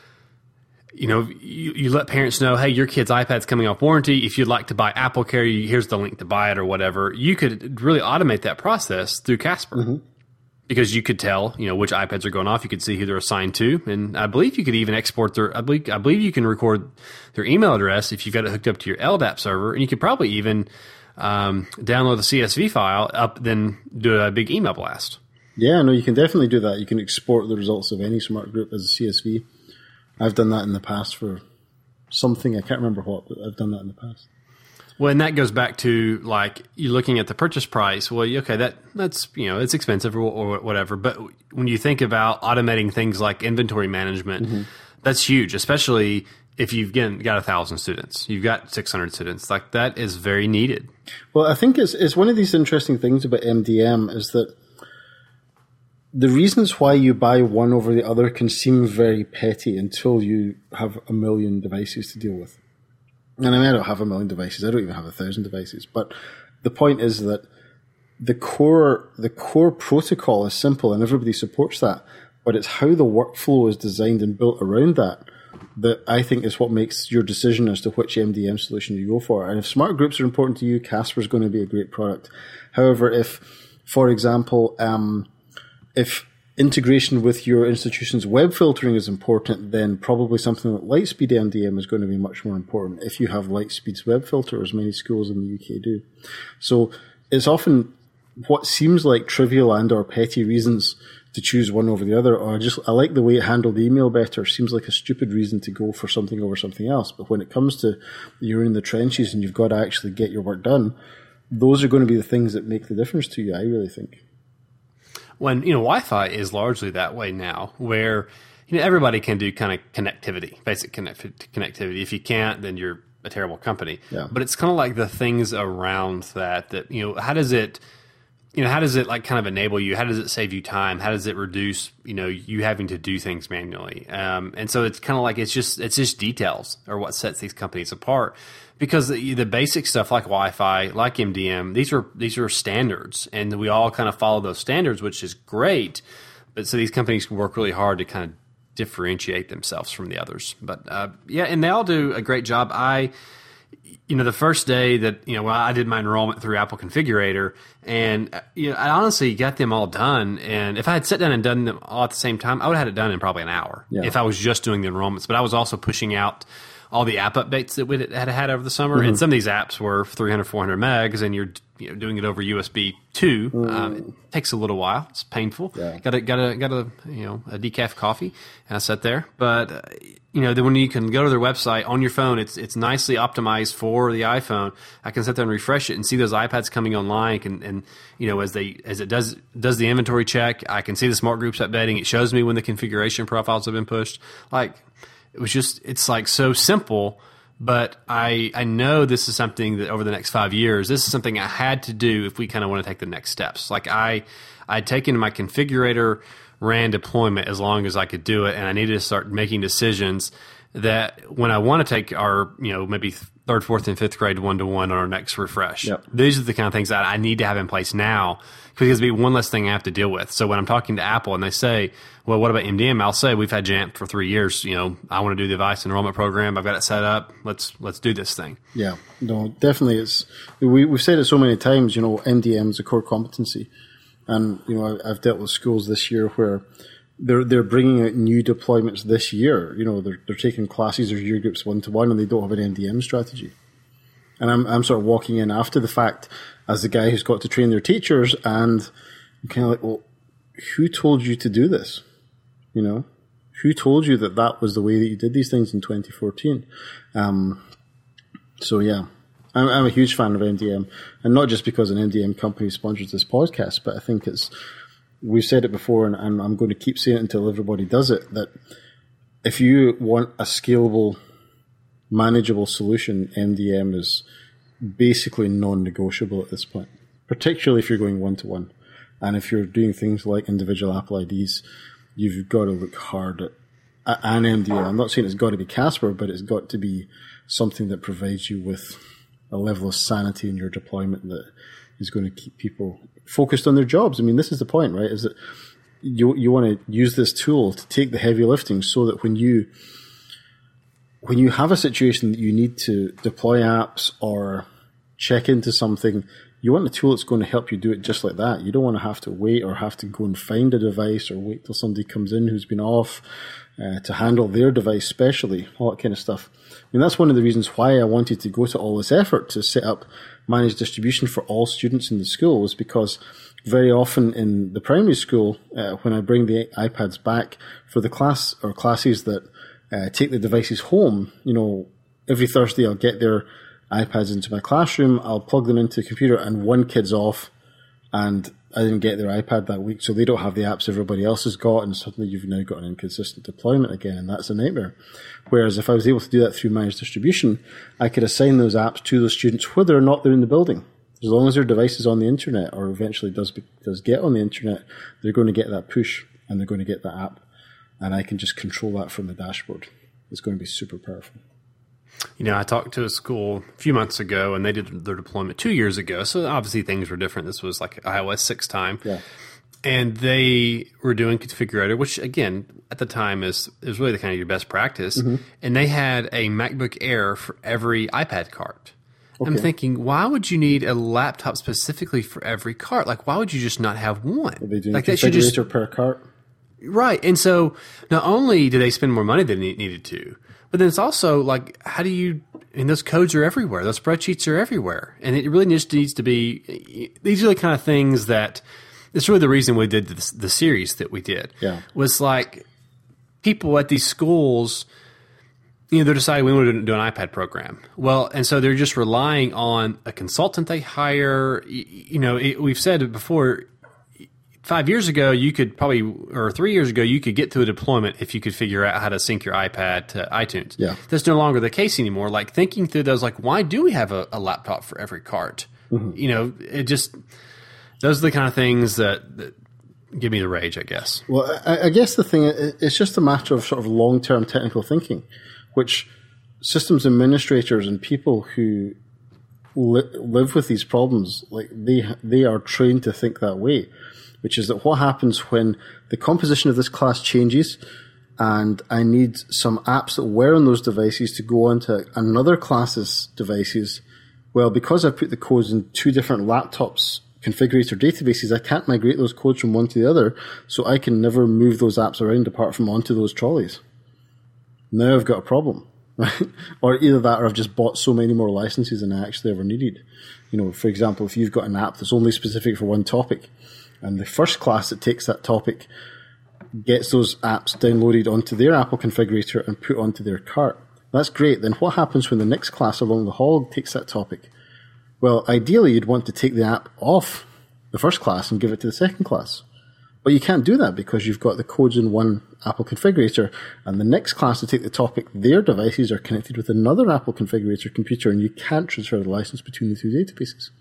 You know, you, you let parents know, hey, your kid's iPad's coming off warranty. If you'd like to buy AppleCare, here's the link to buy it or whatever. You could really automate that process through Casper mm-hmm. because you could tell, you know, which iPads are going off. You could see who they're assigned to, and I believe you could even export their. I believe I believe you can record their email address if you've got it hooked up to your L D A P server, and you could probably even um, download the C S V file up, then do a big email blast. Yeah, no, you can definitely do that. You can export the results of any smart group as a C S V. I've done that in the past for something. I can't remember what, but I've done that in the past. Well, and that goes back to, like, you're looking at the purchase price. Well, okay, that that's, you know, it's expensive or, or whatever. But when you think about automating things like inventory management, mm-hmm. that's huge, especially if you've again, got one thousand students. You've got six hundred students. Like, that is very needed. Well, I think it's, it's one of these interesting things about M D M is that the reasons why you buy one over the other can seem very petty until you have a million devices to deal with. And I mean, I don't have a million devices. I don't even have a thousand devices. But the point is that the core, the core protocol is simple and everybody supports that. But it's how the workflow is designed and built around that that I think is what makes your decision as to which M D M solution you go for. And if smart groups are important to you, Casper is going to be a great product. However, if, for example, um, if integration with your institution's web filtering is important, then probably something like Lightspeed M D M is going to be much more important if you have Lightspeed's web filter, as many schools in the U K do. So it's often what seems like trivial and or petty reasons to choose one over the other, or just I like the way it handled email better. Seems like a stupid reason to go for something over something else. But when it comes to you're in the trenches and you've got to actually get your work done, those are going to be the things that make the difference to you, I really think. When, you know, Wi-Fi is largely that way now, where, you know, everybody can do kind of connectivity, basic connect- connectivity. If you can't, then you're a terrible company. Yeah. But it's kind of like the things around that, that, you know, how does it, you know, how does it like kind of enable you? How does it save you time? How does it reduce, you know, you having to do things manually? Um, and so it's kind of like, it's just, it's just details are what sets these companies apart. Because the, the basic stuff like Wi-Fi, like M D M, these are these are standards, and we all kind of follow those standards, which is great. But so these companies can work really hard to kind of differentiate themselves from the others. But uh, yeah, and they all do a great job. I, you know, the first day that you know well, I did my enrollment through Apple Configurator, and you know, I honestly got them all done. And if I had sat down and done them all at the same time, I would have had it done in probably an hour. Yeah. If I was just doing the enrollments. But I was also pushing out all the app updates that we had had over the summer. Mm-hmm. And some of these apps were three hundred, four hundred megs, and you're you know, doing it over U S B two. Mm. Um, it takes a little while. It's painful. Yeah. Got a, got a, got a, you know, a decaf coffee, and I sat there. But, uh, you know, then when you can go to their website on your phone, it's it's nicely optimized for the iPhone. I can sit there and refresh it and see those iPads coming online, and, and you know, as they as it does does the inventory check, I can see the smart groups updating. It shows me when the configuration profiles have been pushed. Like, it was just, it's like so simple. But I I know this is something that over the next five years, this is something I had to do if we kind of want to take the next steps. Like I I'd taken my configurator, ran deployment as long as I could do it, and I needed to start making decisions that when I want to take our, you know, maybe third, fourth, and fifth grade one-to-one on our next refresh. Yep. These are the kind of things that I need to have in place now, because it'll be one less thing I have to deal with. So when I'm talking to Apple and they say, well, what about M D M? I'll say, we've had Jamf for three years. You know, I want to do the device enrollment program. I've got it set up. Let's let's do this thing. Yeah, no, definitely. It's we, we've said it so many times, you know, M D M is a core competency. And, you know, I've dealt with schools this year where they're they're bringing out new deployments this year. You know, they're they're taking classes or year groups one to one, and they don't have an M D M strategy. And I'm I'm sort of walking in after the fact as the guy who's got to train their teachers, and I'm kind of like, well, who told you to do this? You know, who told you that that was the way that you did these things in twenty fourteen? Um, so yeah. I'm, I'm a huge fan of M D M, and not just because an M D M company sponsors this podcast, but I think it's, we've said it before, and, and I'm going to keep saying it until everybody does it, that if you want a scalable, manageable solution, M D M is basically non-negotiable at this point, particularly if you're going one-to-one. And if you're doing things like individual Apple I Ds, you've got to look hard at, at an M D M. I'm not saying it's got to be Casper, but it's got to be something that provides you with a level of sanity in your deployment that is going to keep people focused on their jobs. I mean, this is the point, right? Is that you you want to use this tool to take the heavy lifting, so that when you when you have a situation that you need to deploy apps or check into something, you want a tool that's going to help you do it just like that. You don't want to have to wait or have to go and find a device or wait till somebody comes in who's been off uh, to handle their device specially, all that kind of stuff. I mean, that's one of the reasons why I wanted to go to all this effort to set up managed distribution for all students in the school, was because very often in the primary school, uh, when I bring the iPads back for the class or classes that uh, take the devices home, you know, every Thursday I'll get their iPads into my classroom, I'll plug them into the computer, and one kid's off, and I didn't get their iPad that week, so they don't have the apps everybody else has got, and suddenly you've now got an inconsistent deployment again, and that's a nightmare. Whereas if I was able to do that through managed distribution, I could assign those apps to those students whether or not they're in the building. As long as their device is on the internet, or eventually does does get on the internet, they're going to get that push, and they're going to get that app, and I can just control that from the dashboard. It's going to be super powerful. You know, I talked to a school a few months ago, and they did their deployment two years ago. So obviously things were different. This was like iOS six time. Yeah. And they were doing configurator, which again, at the time is, is really the kind of your best practice. Mm-hmm. And they had a MacBook Air for every iPad cart. Okay. I'm thinking, why would you need a laptop specifically for every cart? Like, why would you just not have one? Are they doing like a configurator just, per cart? Right. And so not only do they spend more money than they needed to, but then it's also like, how do you, and those codes are everywhere. Those spreadsheets are everywhere. And it really just needs to be, these are the kind of things that, it's really the reason we did this, the series that we did. Yeah. Was like, people at these schools, you know, they're deciding we want to do an iPad program. Well, and so they're just relying on a consultant they hire. You, you know, it, we've said it before, five years ago, you could probably, or three years ago, you could get to a deployment if you could figure out how to sync your iPad to iTunes. Yeah. That's no longer the case anymore. Like, thinking through those, like, why do we have a, a laptop for every cart? Mm-hmm. You know, it just, those are the kind of things that, that give me the rage, I guess. Well, I, I guess the thing, it's just a matter of sort of long-term technical thinking, which systems administrators and people who li- live with these problems, like, they they are trained to think that way. Which is that what happens when the composition of this class changes and I need some apps that were on those devices to go onto another class's devices. Well, because I've put the codes in two different laptops, configurator databases, I can't migrate those codes from one to the other, so I can never move those apps around apart from onto those trolleys. Now I've got a problem. right? Or either that or I've just bought so many more licenses than I actually ever needed. You know, for example, if you've got an app that's only specific for one topic, and the first class that takes that topic gets those apps downloaded onto their Apple configurator and put onto their cart, that's great. Then what happens when the next class along the hall takes that topic? Well, ideally, you'd want to take the app off the first class and give it to the second class. But you can't do that because you've got the codes in one Apple configurator, and the next class to take the topic, their devices are connected with another Apple configurator computer, and you can't transfer the license between the two databases.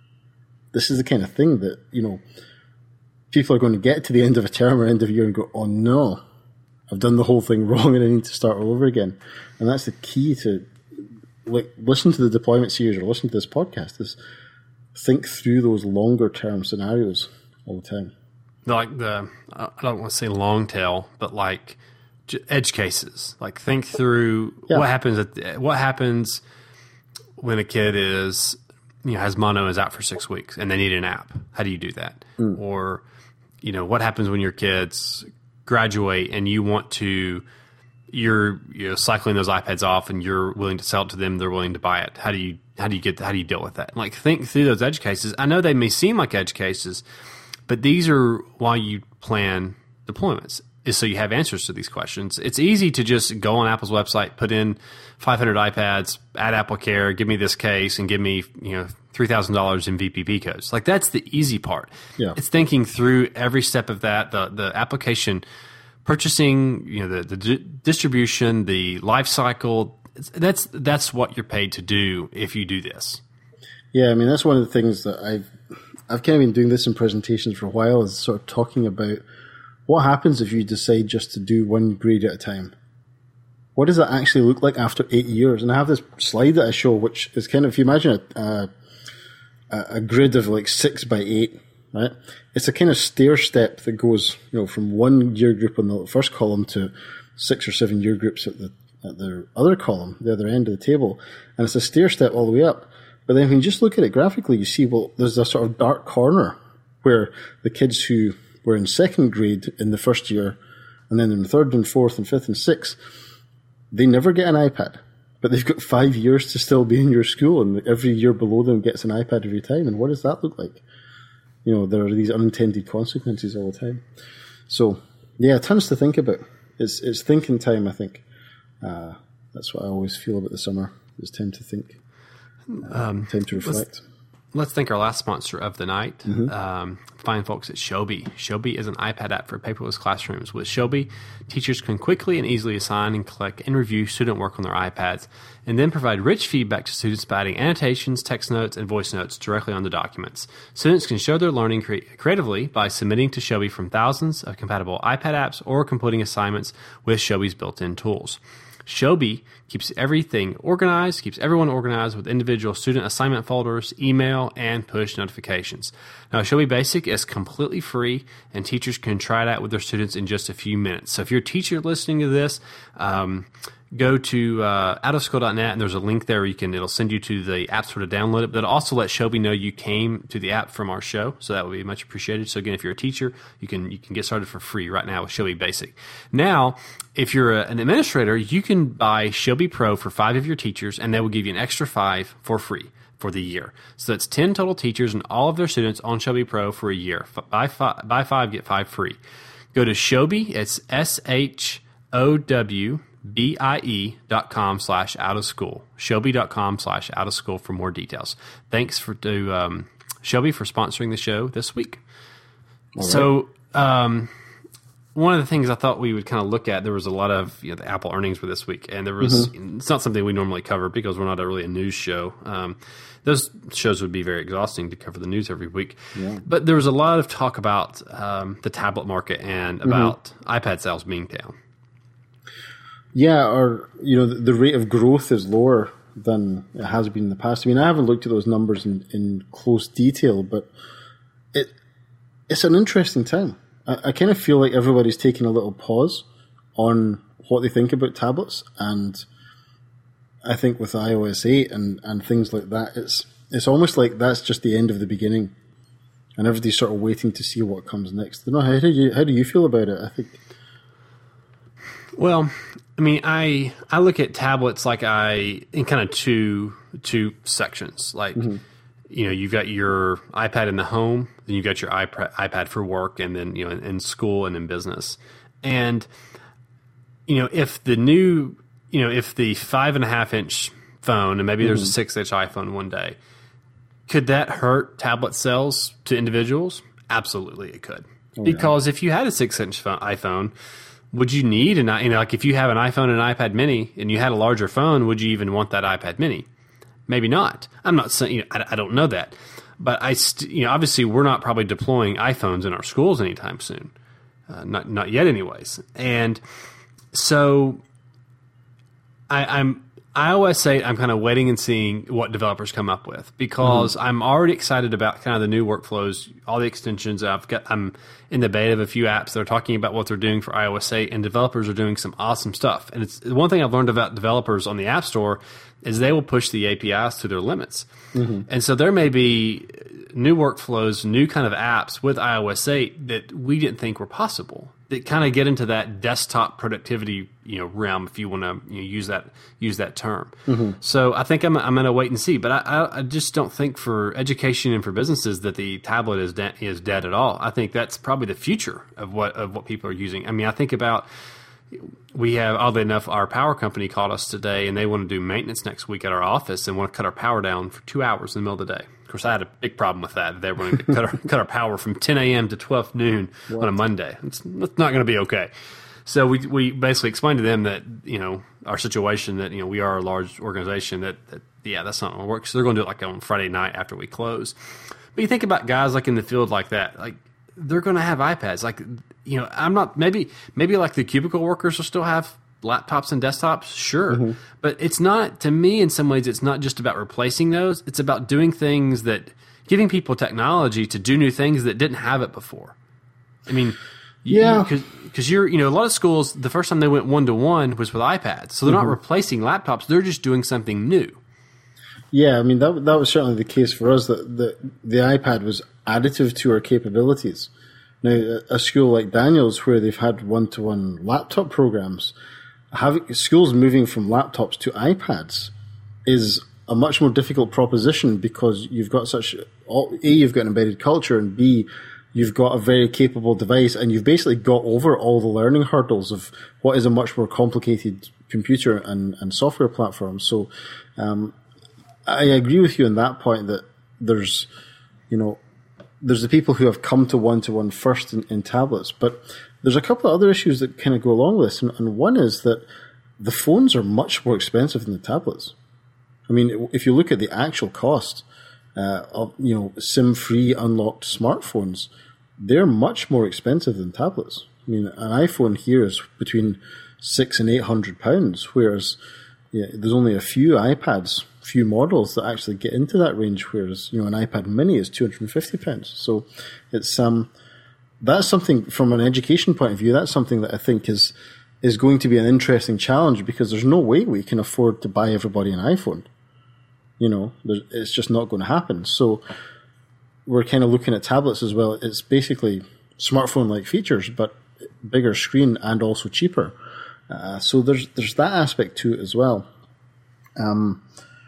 This is the kind of thing that, you know, people are going to get to the end of a term or end of a year and go, oh no, I've done the whole thing wrong and I need to start all over again. And that's the key to, like, listen to the deployment series or listen to this podcast, is think through those longer term scenarios all the time. Like the, I don't want to say long tail, but like edge cases. Like think through yeah. what happens at, what happens when a kid is, you know, has mono, is out for six weeks and they need an app. How do you do that? Mm. Or, you know, what happens when your kids graduate and you want to, you're, you know, cycling those iPads off and you're willing to sell it to them, they're willing to buy it. How do you, how do you get, how do you deal with that? Like think through those edge cases. I know they may seem like edge cases, but these are why you plan deployments, is so you have answers to these questions. It's easy to just go on Apple's website, put in five hundred iPads, add AppleCare, give me this case, and give me, you know, three thousand dollars in V P P codes. Like that's the easy part. Yeah. It's thinking through every step of that, the the application purchasing, you know, the the d- distribution, the life cycle. That's that's what you're paid to do if you do this. Yeah, I mean that's one of the things that I've. I've kind of been doing this in presentations for a while, is sort of talking about what happens if you decide just to do one grade at a time. What does that actually look like after eight years? And I have this slide that I show, which is kind of, if you imagine a, a, a grid of like six by eight, right? It's a kind of stair step that goes, you know, from one year group on the first column to six or seven year groups at the at the other column, the other end of the table, and it's a stair step all the way up. But then when you just look at it graphically, you see, well, there's a sort of dark corner where the kids who were in second grade in the first year, and then in third and fourth and fifth and sixth, they never get an iPad. But they've got five years to still be in your school, and every year below them gets an iPad every time. And what does that look like? You know, there are these unintended consequences all the time. So, yeah, tons to think about. It's, it's thinking time, I think. Uh, that's what I always feel about the summer. It's time to think. Um, time to reflect. Let's, let's thank our last sponsor of the night, mm-hmm. um, fine folks at Shobi. Shobi is an iPad app for paperless classrooms. With Shobi, teachers can quickly and easily assign and collect and review student work on their iPads, and then provide rich feedback to students by adding annotations, text notes, and voice notes directly on the documents. Students can show their learning cre- creatively by submitting to Shobi from thousands of compatible iPad apps or completing assignments with Shobi's built-in tools. Shobi keeps everything organized, keeps everyone organized with individual student assignment folders, email, and push notifications. Now, Shobi Basic is completely free, and teachers can try it out with their students in just a few minutes. So if you're a teacher listening to this, um, go to uh, out of school dot net, and there's a link there where you can, it'll send you to the app store to download it, but it'll also let Shobi know you came to the app from our show, so that would be much appreciated. So again, if you're a teacher, you can you can get started for free right now with Shobi Basic. Now, if you're a, an administrator, you can buy Shobi Pro for five of your teachers, and they will give you an extra five for free for the year. So that's ten total teachers and all of their students on Shobi Pro for a year. Buy five, buy five, get five free. Go to Shobi, it's S H O W B-I-E dot com slash out of school. Shobi dot com slash out of school for more details. Thanks for to um, Shobi for sponsoring the show this week. All so right. um, one of the things I thought we would kind of look at, there was a lot of, you know, the Apple earnings were this week, and there was, mm-hmm. it's not something we normally cover because we're not a really a news show. Um, those shows would be very exhausting to cover the news every week. Yeah. But there was a lot of talk about um, the tablet market and about mm-hmm. iPad sales being down. Yeah, or, you know, the, the rate of growth is lower than it has been in the past. I mean, I haven't looked at those numbers in, in close detail, but it it's an interesting time. I, I kind of feel like everybody's taking a little pause on what they think about tablets, and I think with i O S eight and, and things like that, it's it's almost like that's just the end of the beginning, and everybody's sort of waiting to see what comes next. I don't know, how do you how do you feel about it? I think, well, I mean, I I look at tablets like I in kind of two two sections. Like, mm-hmm. you know, you've got your iPad in the home, then you've got your iPad iPad for work, and then, you know, in, in school and in business. And, you know, if the new, you know, if the five and a half inch phone, and maybe mm-hmm. there's a six inch iPhone one day, could that hurt tablet sales to individuals? Absolutely, it could. Oh, because yeah. if you had a six inch phone, iPhone, would you need an, you know, like if you have an iPhone and an iPad mini and you had a larger phone, would you even want that iPad mini? Maybe not. I'm not saying, you know, I, I don't know that. But I, st- you know, obviously we're not probably deploying iPhones in our schools anytime soon. Uh, not, not yet anyways. And so I, I'm, iOS eight, I'm kind of waiting and seeing what developers come up with, because mm-hmm. I'm already excited about kind of the new workflows, all the extensions. I've got, I'm in the beta of a few apps that are talking about what they're doing for iOS eight, and developers are doing some awesome stuff. And it's one thing I've learned about developers on the App Store is they will push the A P Is to their limits. Mm-hmm. And so there may be new workflows, new kind of apps with iOS eight that we didn't think were possible, that kind of get into that desktop productivity, you know, realm, if you want to, you know, use that use that term. Mm-hmm. So I think I'm I'm going to wait and see, but I, I I just don't think for education and for businesses that the tablet is de- is dead at all. I think that's probably the future of what of what people are using. I mean, I think about, we have, oddly enough, our power company called us today, and they want to do maintenance next week at our office and want to cut our power down for two hours in the middle of the day. Of course, I had a big problem with that. They were going to cut our, cut our power from ten a.m. to twelve noon what? on a Monday. It's, it's not going to be okay. So we we basically explained to them that, you know, our situation, that, you know, we are a large organization, that, that yeah, that's not going to work. So they're going to do it like on Friday night after we close. But you think about guys like in the field like that, like they're going to have iPads. Like, you know, I'm not, maybe maybe like the cubicle workers will still have laptops and desktops, sure. Mm-hmm. But it's not, to me, in some ways, it's not just about replacing those. It's about doing things that, giving people technology to do new things that didn't have it before. I mean, yeah, because you, you're, you know, a lot of schools, the first time they went one to one was with iPads. So they're mm-hmm. not replacing laptops; they're just doing something new. Yeah, I mean that that was certainly the case for us. That the the iPad was additive to our capabilities. Now, a school like Daniel's, where they've had one to one laptop programs, having schools moving from laptops to iPads is a much more difficult proposition, because you've got such, A, you've got an embedded culture, and B, you've got a very capable device, and you've basically got over all the learning hurdles of what is a much more complicated computer and, and software platform. So um, I agree with you on that point, that there's, you know, there's the people who have come to one-to-one first in, in tablets, but there's a couple of other issues that kind of go along with this, and, and one is that the phones are much more expensive than the tablets. I mean, if you look at the actual cost uh, of, you know, SIM-free unlocked smartphones, they're much more expensive than tablets. I mean, an iPhone here is between six and eight hundred pounds, whereas yeah, there's only a few iPads, few models that actually get into that range. Whereas, you know, an iPad Mini is two hundred and fifty pounds. So it's um, that's something from an education point of view. That's something that I think is is going to be an interesting challenge, because there's no way we can afford to buy everybody an iPhone. You know, it's just not going to happen. So we're kind of looking at tablets as well. It's basically smartphone-like features, but bigger screen and also cheaper. Uh, so there's there's that aspect to it as well. Um,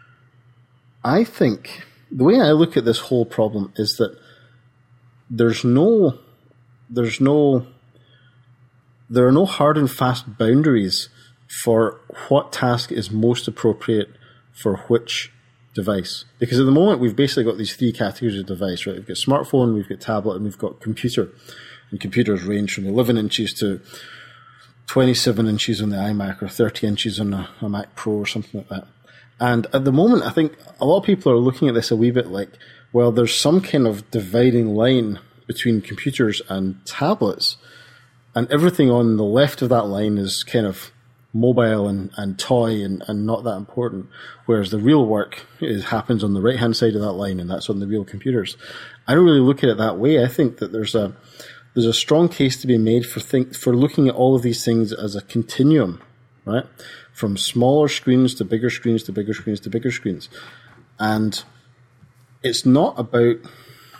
I think the way I look at this whole problem is that there's no there's no there are no hard and fast boundaries for what task is most appropriate for which device. Because at the moment we've basically got these three categories of device, right? We've got smartphone, we've got tablet, and we've got computer. And computers range from eleven inches to twenty-seven inches on the iMac, or thirty inches on a, a Mac Pro or something like that. And at the moment, I think a lot of people are looking at this a wee bit like, well, there's some kind of dividing line between computers and tablets, and everything on the left of that line is kind of mobile and, and toy and, and not that important, whereas the real work is happens on the right-hand side of that line, and that's on the real computers. I don't really look at it that way. I think that there's a there's a strong case to be made for think for looking at all of these things as a continuum, right? From smaller screens to bigger screens to bigger screens to bigger screens. And it's not about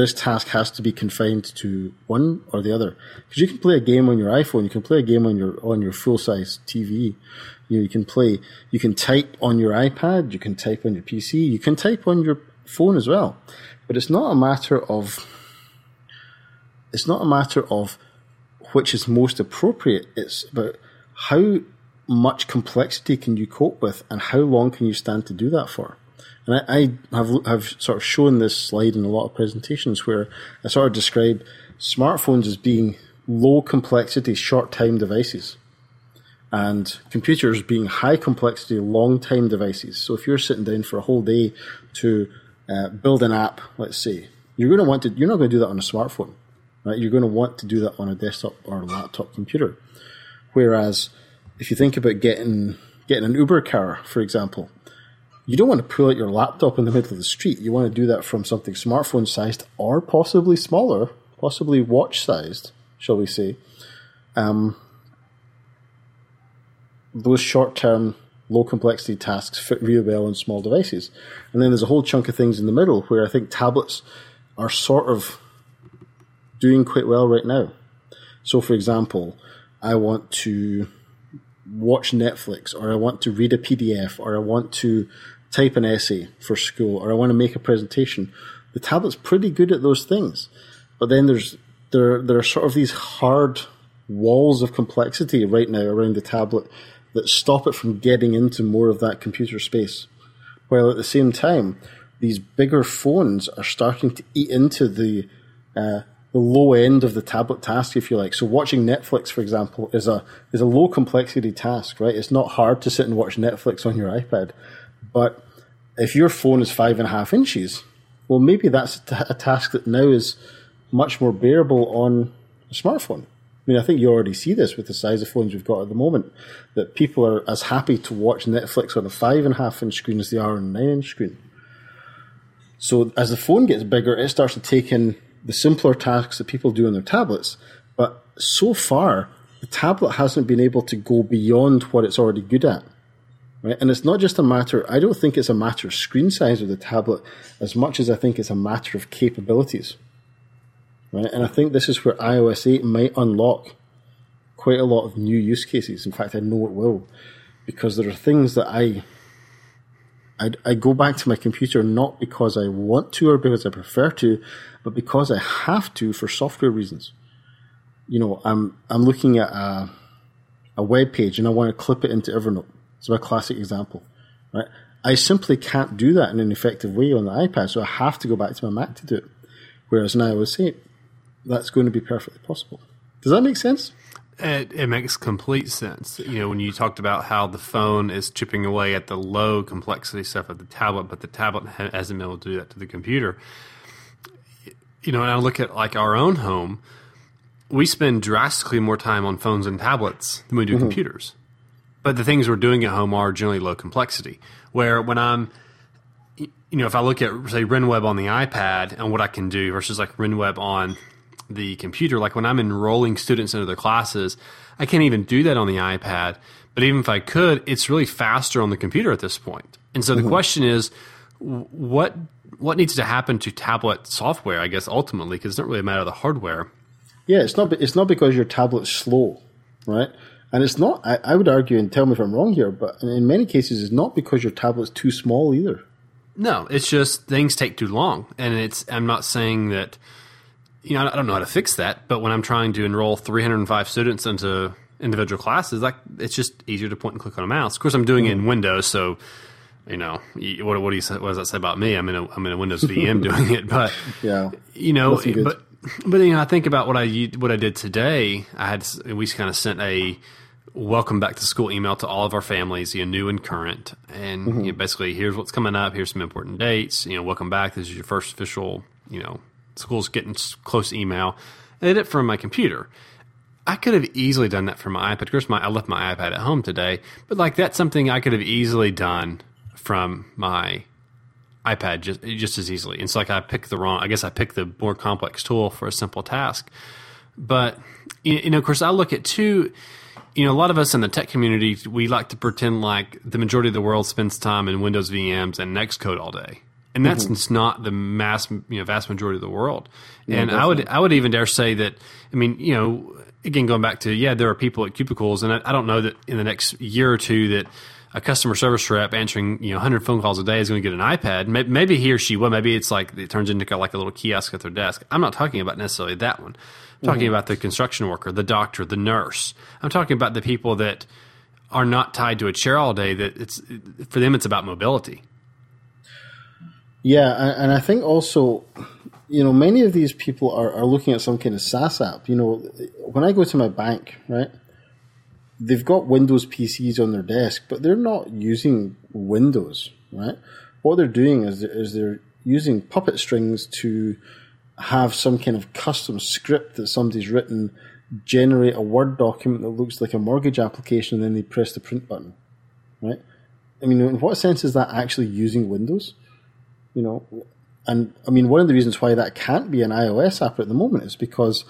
this task has to be confined to one or the other. Because you can play a game on your iPhone, you can play a game on your on your full size T V. You know, you can play, you can type on your iPad, you can type on your P C, you can type on your phone as well. But it's not a matter of it's not a matter of which is most appropriate. It's about how much complexity can you cope with, and how long can you stand to do that for. And I, I have have sort of shown this slide in a lot of presentations where I sort of describe smartphones as being low complexity, short time devices, and computers being high complexity, long time devices. So if you're sitting down for a whole day to uh, build an app, let's say, you're going to want to. You're not going to do that on a smartphone, right? You're going to want to do that on a desktop or a laptop computer. Whereas if you think about getting getting an Uber car, for example, you don't want to pull out your laptop in the middle of the street. You want to do that from something smartphone-sized or possibly smaller, possibly watch-sized, shall we say. Um, those short-term, low-complexity tasks fit really well on small devices. And then there's a whole chunk of things in the middle where I think tablets are sort of doing quite well right now. So, for example, I want to watch Netflix, or I want to read a P D F, or I want to type an essay for school, or I want to make a presentation. The tablet's pretty good at those things. But then there's there there are sort of these hard walls of complexity right now around the tablet that stop it from getting into more of that computer space. While at the same time, these bigger phones are starting to eat into the uh, the low end of the tablet task, if you like. So watching Netflix, for example, is a is a low complexity task, right? It's not hard to sit and watch Netflix on your iPad. But if your phone is five and a half inches, well, maybe that's a, t- a task that now is much more bearable on a smartphone. I mean, I think you already see this with the size of phones we've got at the moment, that people are as happy to watch Netflix on a five and a half inch screen as they are on a nine inch screen. So as the phone gets bigger, it starts to take in the simpler tasks that people do on their tablets. But so far, the tablet hasn't been able to go beyond what it's already good at. Right? And it's not just a matter, I don't think it's a matter of screen size of the tablet as much as I think it's a matter of capabilities. Right? And I think this is where i O S eight might unlock quite a lot of new use cases. In fact, I know it will, because there are things that I, I, I go back to my computer not because I want to or because I prefer to, but because I have to for software reasons. You know, I'm I'm looking at a, a web page and I want to clip it into Evernote. It's my classic example, right? I simply can't do that in an effective way on the iPad, so I have to go back to my Mac to do it. Whereas in i O S eight, that's going to be perfectly possible. Does that make sense? It, it makes complete sense. You know, when you talked about how the phone is chipping away at the low complexity stuff of the tablet, but the tablet hasn't been able to do that to the computer. You know, and I look at like our own home, we spend drastically more time on phones and tablets than we do mm-hmm. computers. But the things we're doing at home are generally low complexity. Where when I'm, you know, if I look at, say, RenWeb on the iPad and what I can do versus like RenWeb on the computer, like when I'm enrolling students into their classes, I can't even do that on the iPad. But even if I could, it's really faster on the computer at this point. And so the mm-hmm. question is, what what needs to happen to tablet software, I guess, ultimately, because it's not really a matter of the hardware. Yeah, it's not, it's not because your tablet's slow, right? And it's not, I, I would argue, and tell me if I'm wrong here, but in many cases, it's not because your tablet's too small either. No, it's just things take too long. And it's, I'm not saying that, you know, I don't know how to fix that, but when I'm trying to enroll three hundred five students into individual classes, like it's just easier to point and click on a mouse. Of course, I'm doing mm. it in Windows, so, you know, what, what do you say, what does that say about me? I'm in a, I'm in a Windows V M doing it, but, yeah, you know, but, but, you know, I think about what I, what I did today. I had, we kind of sent a welcome back to school email to all of our families, you know, new and current. And mm-hmm. you know, basically, here's what's coming up. Here's some important dates. You know, welcome back. This is your first official, you know, school's getting close email. I did it from my computer. I could have easily done that from my iPad. Of course, my, I left my iPad at home today, but like that's something I could have easily done from my iPad just just as easily. It's like I picked the wrong, I guess I picked the more complex tool for a simple task. But, you know, of course, I look at too, you know, a lot of us in the tech community, we like to pretend like the majority of the world spends time in Windows V Ms and Nextcode all day. And that's mm-hmm. not the mass, you know, vast majority of the world. Yeah, and definitely. I would, I would even dare say that, I mean, you know, again, going back to, yeah, there are people at cubicles, and I, I don't know that in the next year or two that a customer service rep answering, you know, one hundred phone calls a day is going to get an iPad. Maybe, maybe he or she will. Maybe it's like it turns into like a little kiosk at their desk. I'm not talking about necessarily that one. I'm talking mm-hmm. about the construction worker, the doctor, the nurse. I'm talking about the people that are not tied to a chair all day. That it's for them, it's about mobility. Yeah, and I think also, you know, many of these people are, are looking at some kind of SaaS app. You know, when I go to my bank, right, they've got Windows P Cs on their desk, but they're not using Windows, right? What they're doing is they're, is they're using Puppet strings to have some kind of custom script that somebody's written, generate a Word document that looks like a mortgage application, and then they press the print button, right? I mean, in what sense is that actually using Windows? You know, and I mean, one of the reasons why that can't be an iOS app at the moment is because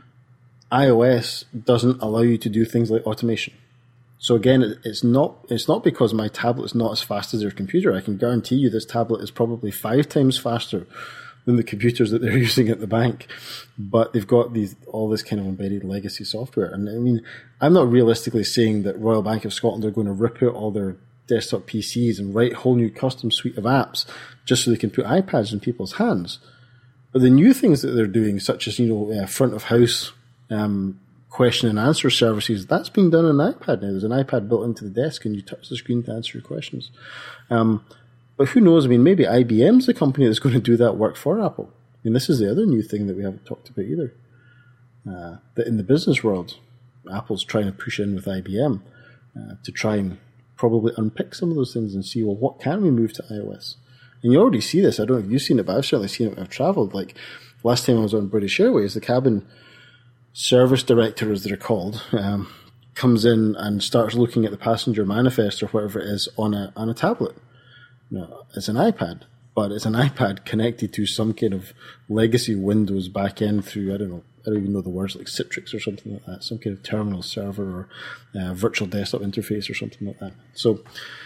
iOS doesn't allow you to do things like automation. So again, it's not it's not because my tablet is not as fast as their computer. I can guarantee you this tablet is probably five times faster than the computers that they're using at the bank. But they've got these all this kind of embedded legacy software. And I mean, I'm not realistically saying that Royal Bank of Scotland are going to rip out all their desktop P Cs and write a whole new custom suite of apps just so they can put iPads in people's hands. But the new things that they're doing, such as, you know, uh, front of house um, question and answer services, that's being done on an iPad now. There's an iPad built into the desk and you touch the screen to answer your questions. Um, but who knows? I mean, maybe I B M's the company that's going to do that work for Apple. I mean, this is the other new thing that we haven't talked about either. Uh, that in the business world, Apple's trying to push in with I B M uh, to try and probably unpick some of those things and see, well, what can we move to iOS? And you already see this. I don't know if you've seen it, but I've certainly seen it when I've traveled. Like last time I was on British Airways, the cabin service director, as they're called, um, comes in and starts looking at the passenger manifest or whatever it is on a on a tablet. No, it's an iPad, but it's an iPad connected to some kind of legacy Windows backend through, I don't know, I don't even know the words, like Citrix or something like that, some kind of terminal server or uh, virtual desktop interface or something like that. So,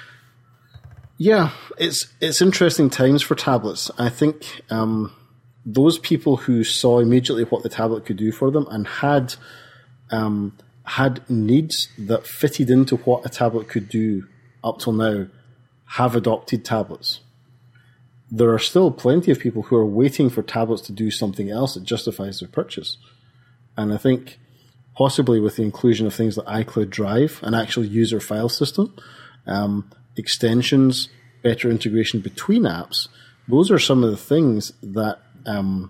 yeah, it's it's interesting times for tablets. I think um, those people who saw immediately what the tablet could do for them and had um, had needs that fitted into what a tablet could do up till now have adopted tablets. There are still plenty of people who are waiting for tablets to do something else that justifies their purchase. And I think possibly with the inclusion of things like iCloud Drive, an actual user file system, um, extensions, better integration between apps, those are some of the things that um,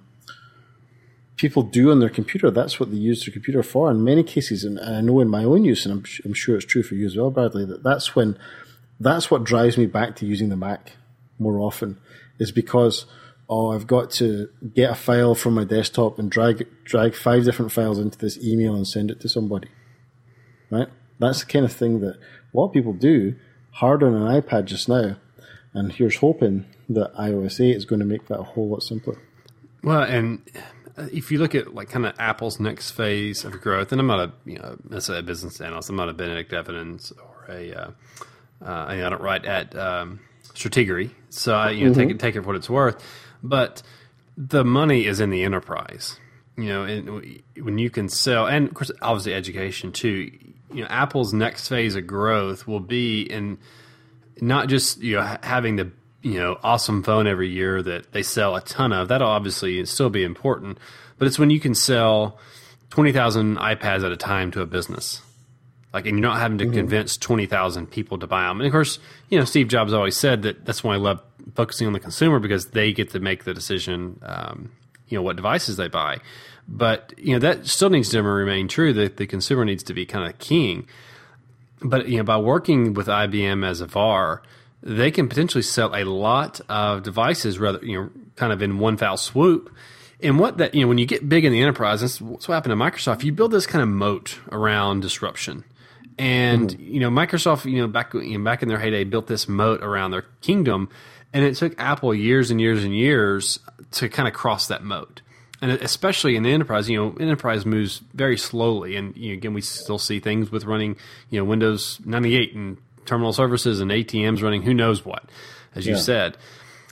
people do on their computer. That's what they use their computer for in many cases. And I know in my own use, and I'm, I'm sure it's true for you as well, Bradley, that that's when that's what drives me back to using the Mac more often, is because, oh, I've got to get a file from my desktop and drag drag five different files into this email and send it to somebody, right? That's the kind of thing that a lot of people do hard on an iPad just now, and here's hoping that iOS eight is going to make that a whole lot simpler. Well, and if you look at like kind of Apple's next phase of growth, and I'm not a you know necessarily a business analyst, I'm not a Benedict Evans or a uh, uh, I don't write at um, Strategery, so I you know mm-hmm. take it take it for what it's worth. But the money is in the enterprise, you know, and when you can sell, and of course, obviously education too. You know, Apple's next phase of growth will be in not just you know having the you know awesome phone every year that they sell a ton of. That'll obviously still be important, but it's when you can sell twenty thousand iPads at a time to a business. Like, and you're not having to mm-hmm. convince twenty thousand people to buy them. And of course, you know, Steve Jobs always said that that's why I love focusing on the consumer, because they get to make the decision, um, you know, what devices they buy. But, you know, that still needs to remain true, that the consumer needs to be kind of king. But, you know, by working with I B M as a V A R, they can potentially sell a lot of devices rather, you know, kind of in one foul swoop. And what that, you know, when you get big in the enterprise, that's what's what happened to Microsoft, you build this kind of moat around disruption. And, mm-hmm. you know, Microsoft, you know, back you know, back in their heyday, built this moat around their kingdom. And it took Apple years and years and years to kind of cross that moat. And especially in the enterprise, you know, enterprise moves very slowly. And, you know, again, we still see things with running, you know, Windows ninety-eight and terminal services and A T Ms running who knows what, as you yeah. said.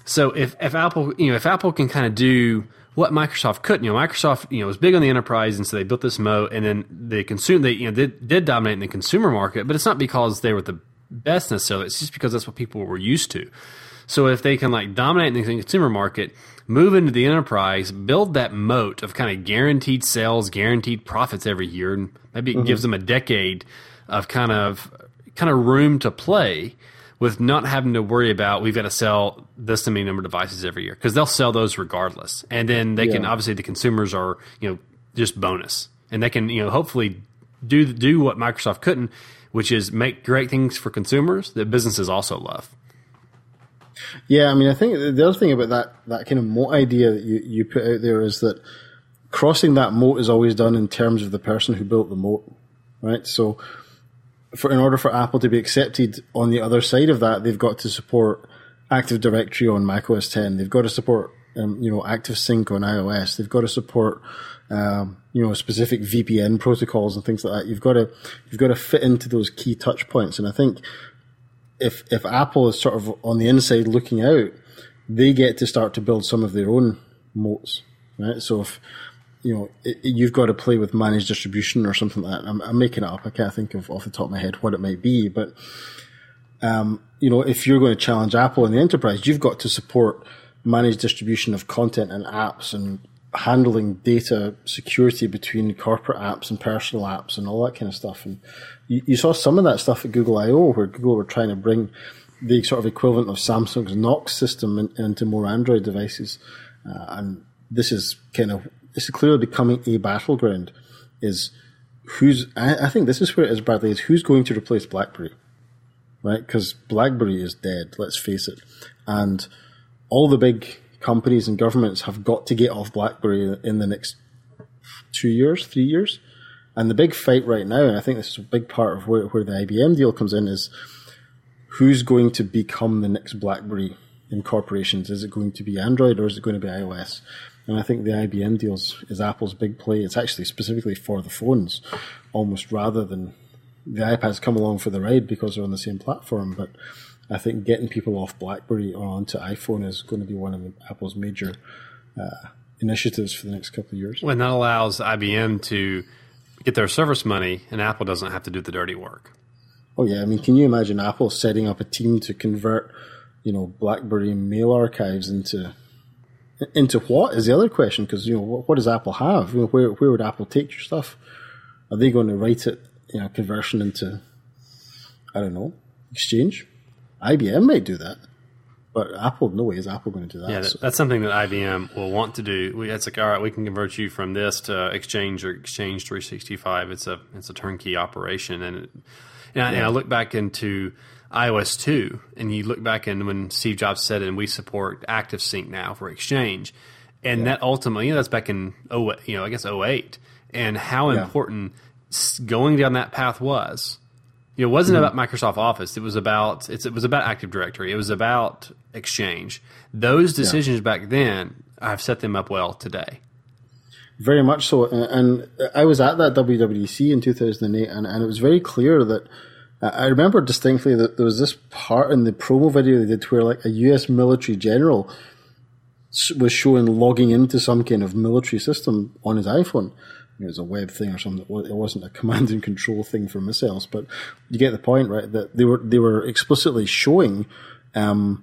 So if, if Apple, you know, if Apple can kind of do what Microsoft couldn't, you know, Microsoft, you know, was big on the enterprise, and so they built this moat, and then the consumer, they, you know, did, did dominate in the consumer market, but it's not because they were the best necessarily. It's just because that's what people were used to. So if they can like dominate in the consumer market, move into the enterprise, build that moat of kind of guaranteed sales, guaranteed profits every year, and maybe it mm-hmm. gives them a decade of kind of kind of room to play with not having to worry about we've got to sell this many number of devices every year, because they'll sell those regardless. And then they yeah. can obviously the consumers are, you know, just bonus, and they can, you know, hopefully do do what Microsoft couldn't, which is make great things for consumers that businesses also love. Yeah, I mean, I think the other thing about that that kind of moat idea that you, you put out there is that crossing that moat is always done in terms of the person who built the moat, right? So for in order for Apple to be accepted on the other side of that, they've got to support Active Directory on macOS ten. They've got to support, um, you know, ActiveSync on iOS. They've got to support, um, you know, specific V P N protocols and things like that. You've got to, you've got to fit into those key touch points. And I think if, if Apple is sort of on the inside looking out, they get to start to build some of their own moats, right? So if, you know, it, you've got to play with managed distribution or something like that. I'm, I'm making it up. I can't think of off the top of my head what it might be, but, um, you know, if you're going to challenge Apple in the enterprise, you've got to support managed distribution of content and apps and handling data security between corporate apps and personal apps and all that kind of stuff. And you, you saw some of that stuff at Google I O, where Google were trying to bring the sort of equivalent of Samsung's Knox system in, into more Android devices. Uh, and this is kind of, it's clearly becoming a battleground. Is who's, I, I think this is where it is, Bradley, is who's going to replace BlackBerry, right? Because BlackBerry is dead, let's face it. And all the big companies and governments have got to get off BlackBerry in the next two years, three years. And the big fight right now, and I think this is a big part of where, where the I B M deal comes in, is who's going to become the next BlackBerry in corporations? Is it going to be Android or is it going to be iOS? And I think the I B M deals is Apple's big play. It's actually specifically for the phones, almost rather than the iPads come along for the ride because they're on the same platform. But I think getting people off BlackBerry or onto iPhone is going to be one of Apple's major uh, initiatives for the next couple of years. When that allows I B M to get their service money, and Apple doesn't have to do the dirty work. Oh yeah, I mean, can you imagine Apple setting up a team to convert, you know, BlackBerry mail archives into into what is the other question? Because, you know, what, what does Apple have? You know, where where would Apple take your stuff? Are they going to write it, you know, conversion into, I don't know, Exchange? I B M might do that, but Apple, no way is Apple going to do that. Yeah, that, so. that's something that I B M will want to do. We, it's like, all right, we can convert you from this to Exchange or Exchange three sixty-five. It's a it's a turnkey operation, and it, and, I, and I look back into iOS two, and you look back in when Steve Jobs said, and we support ActiveSync now for Exchange, and yeah. that ultimately, you know, that's back in oh, you know, I guess oh eight, and how yeah. important going down that path was. You know, it wasn't mm-hmm. about Microsoft Office. It was about it's, it was about Active Directory. It was about Exchange. Those decisions yeah. back then, I've set them up well today. Very much so. And I was at that W W D C in two thousand eight, and, and it was very clear that I remember distinctly that there was this part in the promo video they did where like a U S military general was showing logging into some kind of military system on his iPhone. It was a web thing or something. It wasn't a command and control thing for missiles, but you get the point, right? That they were they were explicitly showing um,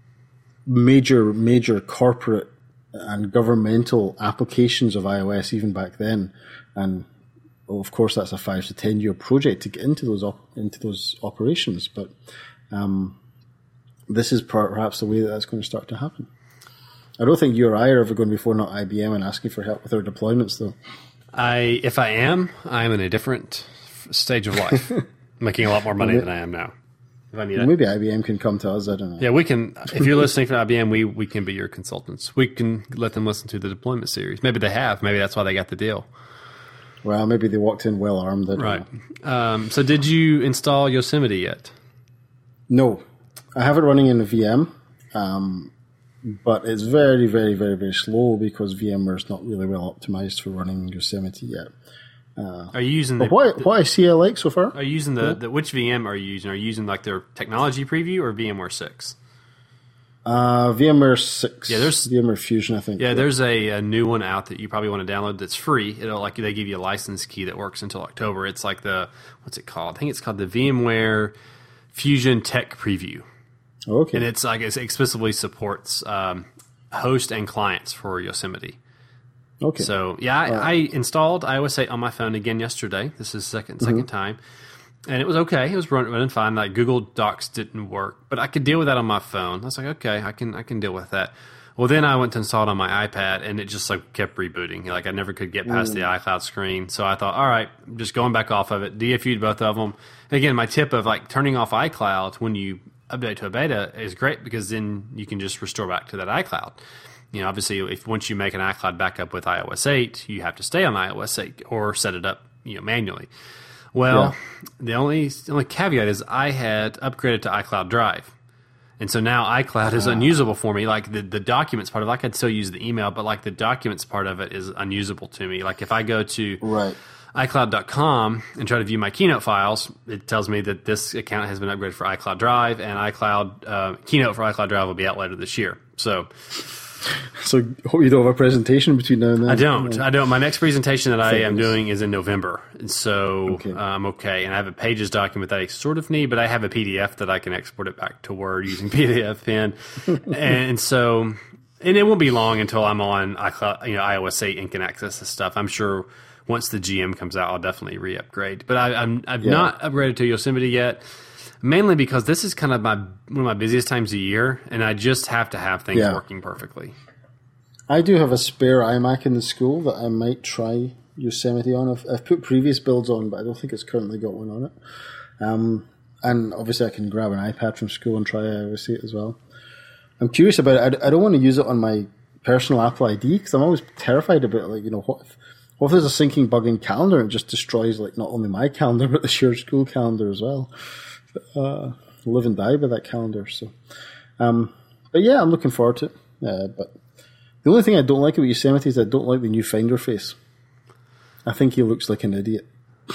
major major corporate and governmental applications of iOS even back then, and well, of course that's a five to ten year project to get into those op- into those operations. But um, this is perhaps the way that that's going to start to happen. I don't think you or I are ever going to be phoning out I B M and asking for help with our deployments, though. I, if I am, I am in a different stage of life, making a lot more money maybe, than I am now. If I need maybe it. I B M can come to us. I don't know. Yeah, we can. If you're listening from I B M, we we can be your consultants. We can let them listen to the deployment series. Maybe they have. Maybe that's why they got the deal. Well, maybe they walked in well armed. Right. Um, so, did you install Yosemite yet? No, I have it running in a V M. Um, But it's very, very, very, very slow because VMware is not really well optimized for running Yosemite yet. Uh, are you using the, what, what I see I like so far? Are you using the, yeah. the which V M are you using? Are you using like their technology preview or VMware six? Uh, VMware six. Yeah, there's VMware Fusion, I think. Yeah, there's a, a new one out that you probably want to download that's free. It'll like they give you a license key that works until October. It's like the what's it called? I think it's called the VMware Fusion Tech Preview. Okay. And it's like it explicitly supports um, host and clients for Yosemite. Okay. So yeah, I, uh, I installed i O S eight on my phone again yesterday. This is second second mm-hmm. time. And it was okay. It was running fine. Like Google Docs didn't work, but I could deal with that on my phone. I was like, okay, I can I can deal with that. Well, then I went to install it on my iPad, and it just like kept rebooting. Like I never could get past mm. the iCloud screen. So I thought, all right, I'm just going back off of it. D F U'd both of them. And again, my tip of like turning off iCloud when you update to a beta is great because then you can just restore back to that iCloud. You know, obviously, if once you make an iCloud backup with i O S eight, you have to stay on i O S eight or set it up, you know, manually. Well, yeah. the only the only caveat is I had upgraded to iCloud Drive. And so now iCloud is unusable for me. Like the, the documents part of it, I could still use the email, but like the documents part of it is unusable to me. Like if I go to right. iCloud dot com and try to view my Keynote files, it tells me that this account has been upgraded for iCloud Drive, and iCloud uh, Keynote for iCloud Drive will be out later this year. So... So hope you don't have a presentation between now and then. I don't. I don't. My next presentation that I am doing is in November, and so okay. uh, I'm okay. And I have a Pages document that I sort of need, but I have a P D F that I can export it back to Word using P D F pen. And so, and it won't be long until I'm on iCloud, you know, i O S eight and can access this stuff. I'm sure once the G M comes out, I'll definitely re-upgrade. But I, I'm I've yeah. not upgraded to Yosemite yet. Mainly because this is kind of my one of my busiest times of year, and I just have to have things yeah. working perfectly. I do have a spare iMac in the school that I might try Yosemite on. I've, I've put previous builds on, but I don't think it's currently got one on it. Um, and obviously I can grab an iPad from school and try i O S eight as well. I'm curious about it. I, I don't want to use it on my personal Apple I D because I'm always terrified about, like, you know, what if, what if there's a syncing bug in calendar and it just destroys, like, not only my calendar but the shared school calendar as well. Uh, live and die by that calendar. So, um, but yeah, I'm looking forward to it. Uh, but the only thing I don't like about Yosemite is I don't like the new Finder face. I think he looks like an idiot.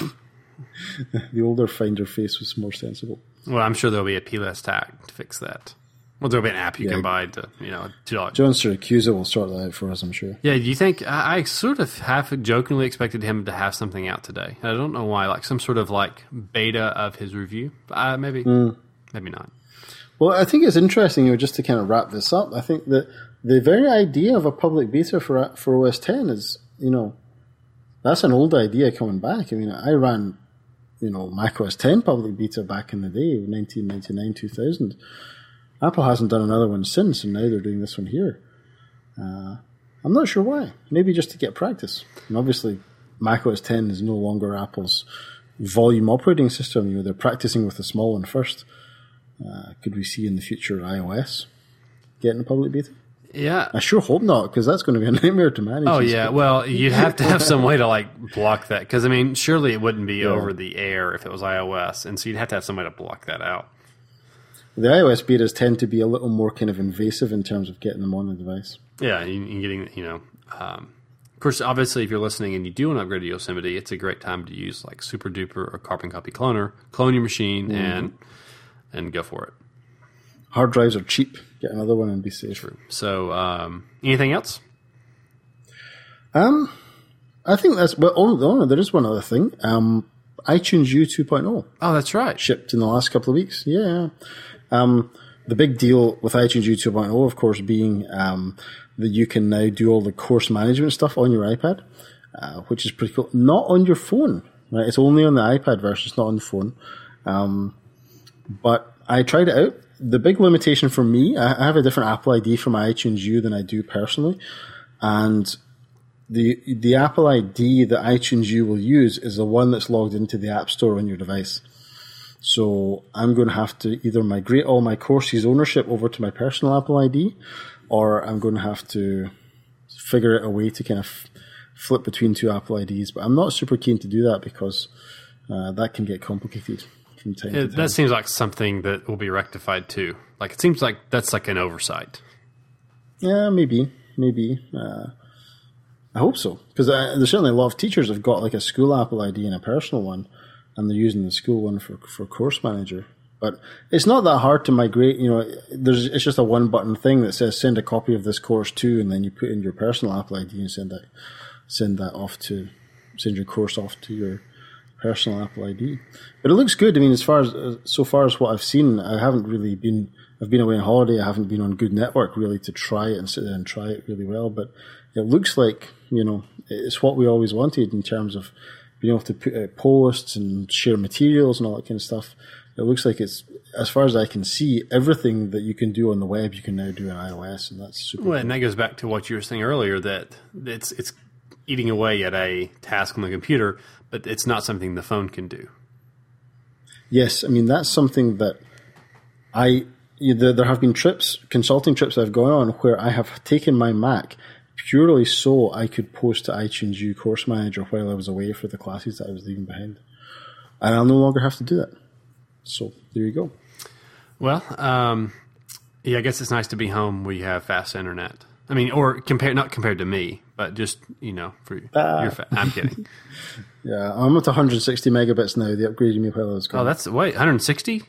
The older Finder face was more sensible. Well, I'm sure there'll be a P L S tag to fix that. Well, there'll be an app you yeah. can buy to, you know, two dollars. John Siracusa will sort that out for us, I'm sure. Yeah, do you think, I, I sort of half jokingly expected him to have something out today. I don't know why, like some sort of like beta of his review. Uh, maybe, mm. maybe not. Well, I think it's interesting, you know, just to kind of wrap this up, I think that the very idea of a public beta for for O S ten is, you know, that's an old idea coming back. I mean, I ran, you know, Mac O S ten public beta back in the day, nineteen ninety-nine, two thousand. Apple hasn't done another one since, and now they're doing this one here. Uh, I'm not sure why. Maybe just to get practice. And obviously, Mac O S ten is no longer Apple's volume operating system. You know, they're practicing with the small one first. Uh, could we see in the future iOS getting a public beta? Yeah. I sure hope not, because that's going to be a nightmare to manage. Oh, yeah. Well, you'd have to have some way to, like, block that. Because, I mean, surely it wouldn't be yeah. over the air if it was iOS. And so you'd have to have some way to block that out. The iOS betas tend to be a little more kind of invasive in terms of getting them on the device. Yeah, and getting, you know, um, of course, obviously, if you're listening and you do want to upgrade to Yosemite, it's a great time to use like Super Duper or Carbon Copy Cloner, clone your machine, mm-hmm. and and go for it. Hard drives are cheap. Get another one and be safe. True. So, um, anything else? Um, I think that's. Well, oh, no, there is one other thing. Um, iTunes U two point oh. Oh, that's right. Shipped in the last couple of weeks. Yeah. Um, the big deal with iTunes U two point oh, of course, being um, that you can now do all the course management stuff on your iPad, uh, which is pretty cool. Not on your phone, right? It's only on the iPad version. It's not on the phone. Um, but I tried it out. The big limitation for me, I have a different Apple I D for my iTunes U than I do personally, and the the Apple I D that iTunes U will use is the one that's logged into the App Store on your device. So I'm going to have to either migrate all my courses ownership over to my personal Apple I D, or I'm going to have to figure out a way to kind of flip between two Apple I Ds. But I'm not super keen to do that because uh, that can get complicated from time it, to time. That seems like something that will be rectified too. Like it seems like that's like an oversight. Yeah, maybe, maybe. Uh, I hope so, because there's certainly a lot of teachers have got like a school Apple I D and a personal one, and they're using the school one for for Course Manager. But it's not that hard to migrate. You know, there's it's just a one button thing that says send a copy of this course to, and then you put in your personal Apple I D and send that send that off to send your course off to your personal Apple I D. But it looks good. I mean, as far as uh, so far as what I've seen, I haven't really been. I've been away on holiday. I haven't been on Good Network really to try it and sit there and try it really well. But it looks like, you know, it's what we always wanted in terms of being able to put out posts and share materials and all that kind of stuff. It looks like it's, as far as I can see, everything that you can do on the web, you can now do in iOS, and that's super Well, cool. and that goes back to what you were saying earlier, that it's it's eating away at a task on the computer, but it's not something the phone can do. Yes, I mean, that's something that I, you, there, there have been trips, consulting trips that I've gone on where I have taken my Mac purely so I could post to iTunes U Course Manager while I was away for the classes that I was leaving behind. And I'll no longer have to do that. So there you go. Well, um, yeah, I guess it's nice to be home where you have fast internet. I mean, or compared, not compared to me, but just, you know, for Ah. your fa- I'm kidding. Yeah, I'm at one hundred sixty megabits now. They upgraded me while I was gone. Oh, that's, wait, one hundred sixty?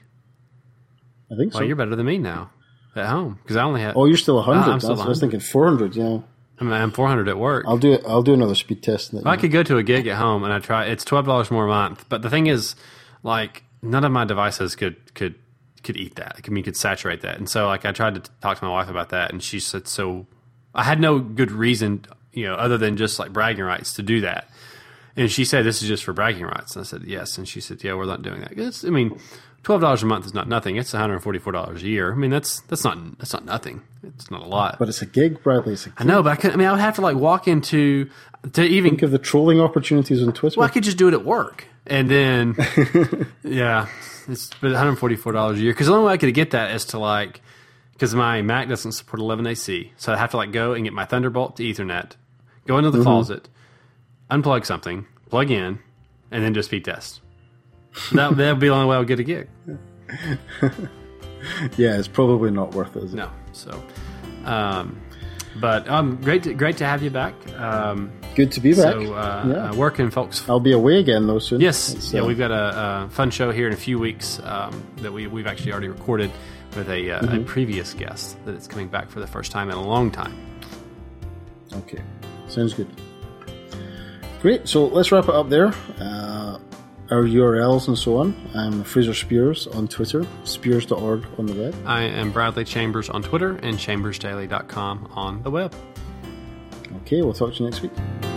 I think so. Well, you're better than me now at home, because I only have, Oh, you're still one hundred. Ah, I'm still I was thinking four hundred, yeah. I'm, I'm four hundred at work. I'll do it. I'll do another speed test. If I could go to a gig at home and I try, it's twelve dollars more a month. But the thing is, like, none of my devices could could could eat that. I mean, could saturate that. And so, like, I tried to talk to my wife about that, and she said, so I had no good reason, you know, other than just like bragging rights to do that. And she said, this is just for bragging rights. And I said, yes. And she said, yeah, we're not doing that. It's, I mean, twelve dollars a month is not nothing. It's one hundred forty-four dollars a year. I mean, that's that's not that's not nothing. It's not a lot. But it's a gig, Bradley. It's a gig. I know, but I could. I mean, I would have to like walk into to even. Think of the trolling opportunities on Twitter. Well, I could just do it at work, and then yeah, it's but one hundred forty-four dollars a year. Because the only way I could get that is to like, because my Mac doesn't support eleven A C, so I have to like go and get my Thunderbolt to Ethernet, go into the mm-hmm. closet, unplug something, plug in, and then just speed test. That that'd be the only way I'll get a gig. Yeah, it's probably not worth it, is it? No. So, um, but um, great, to, great to have you back. Um, Good to be back. So, uh, yeah. uh, where can folks? I'll be away again though soon. Yes, it's, yeah, uh, we've got a, a fun show here in a few weeks um, that we we've actually already recorded with a, uh, mm-hmm. a previous guest that is coming back for the first time in a long time. Okay, sounds good. Great. So let's wrap it up there. Uh, Our U R Ls and so on. I'm Fraser Spears on Twitter, spears dot org on the web. I am Bradley Chambers on Twitter and chambers daily dot com on the web. Okay, we'll talk to you next week.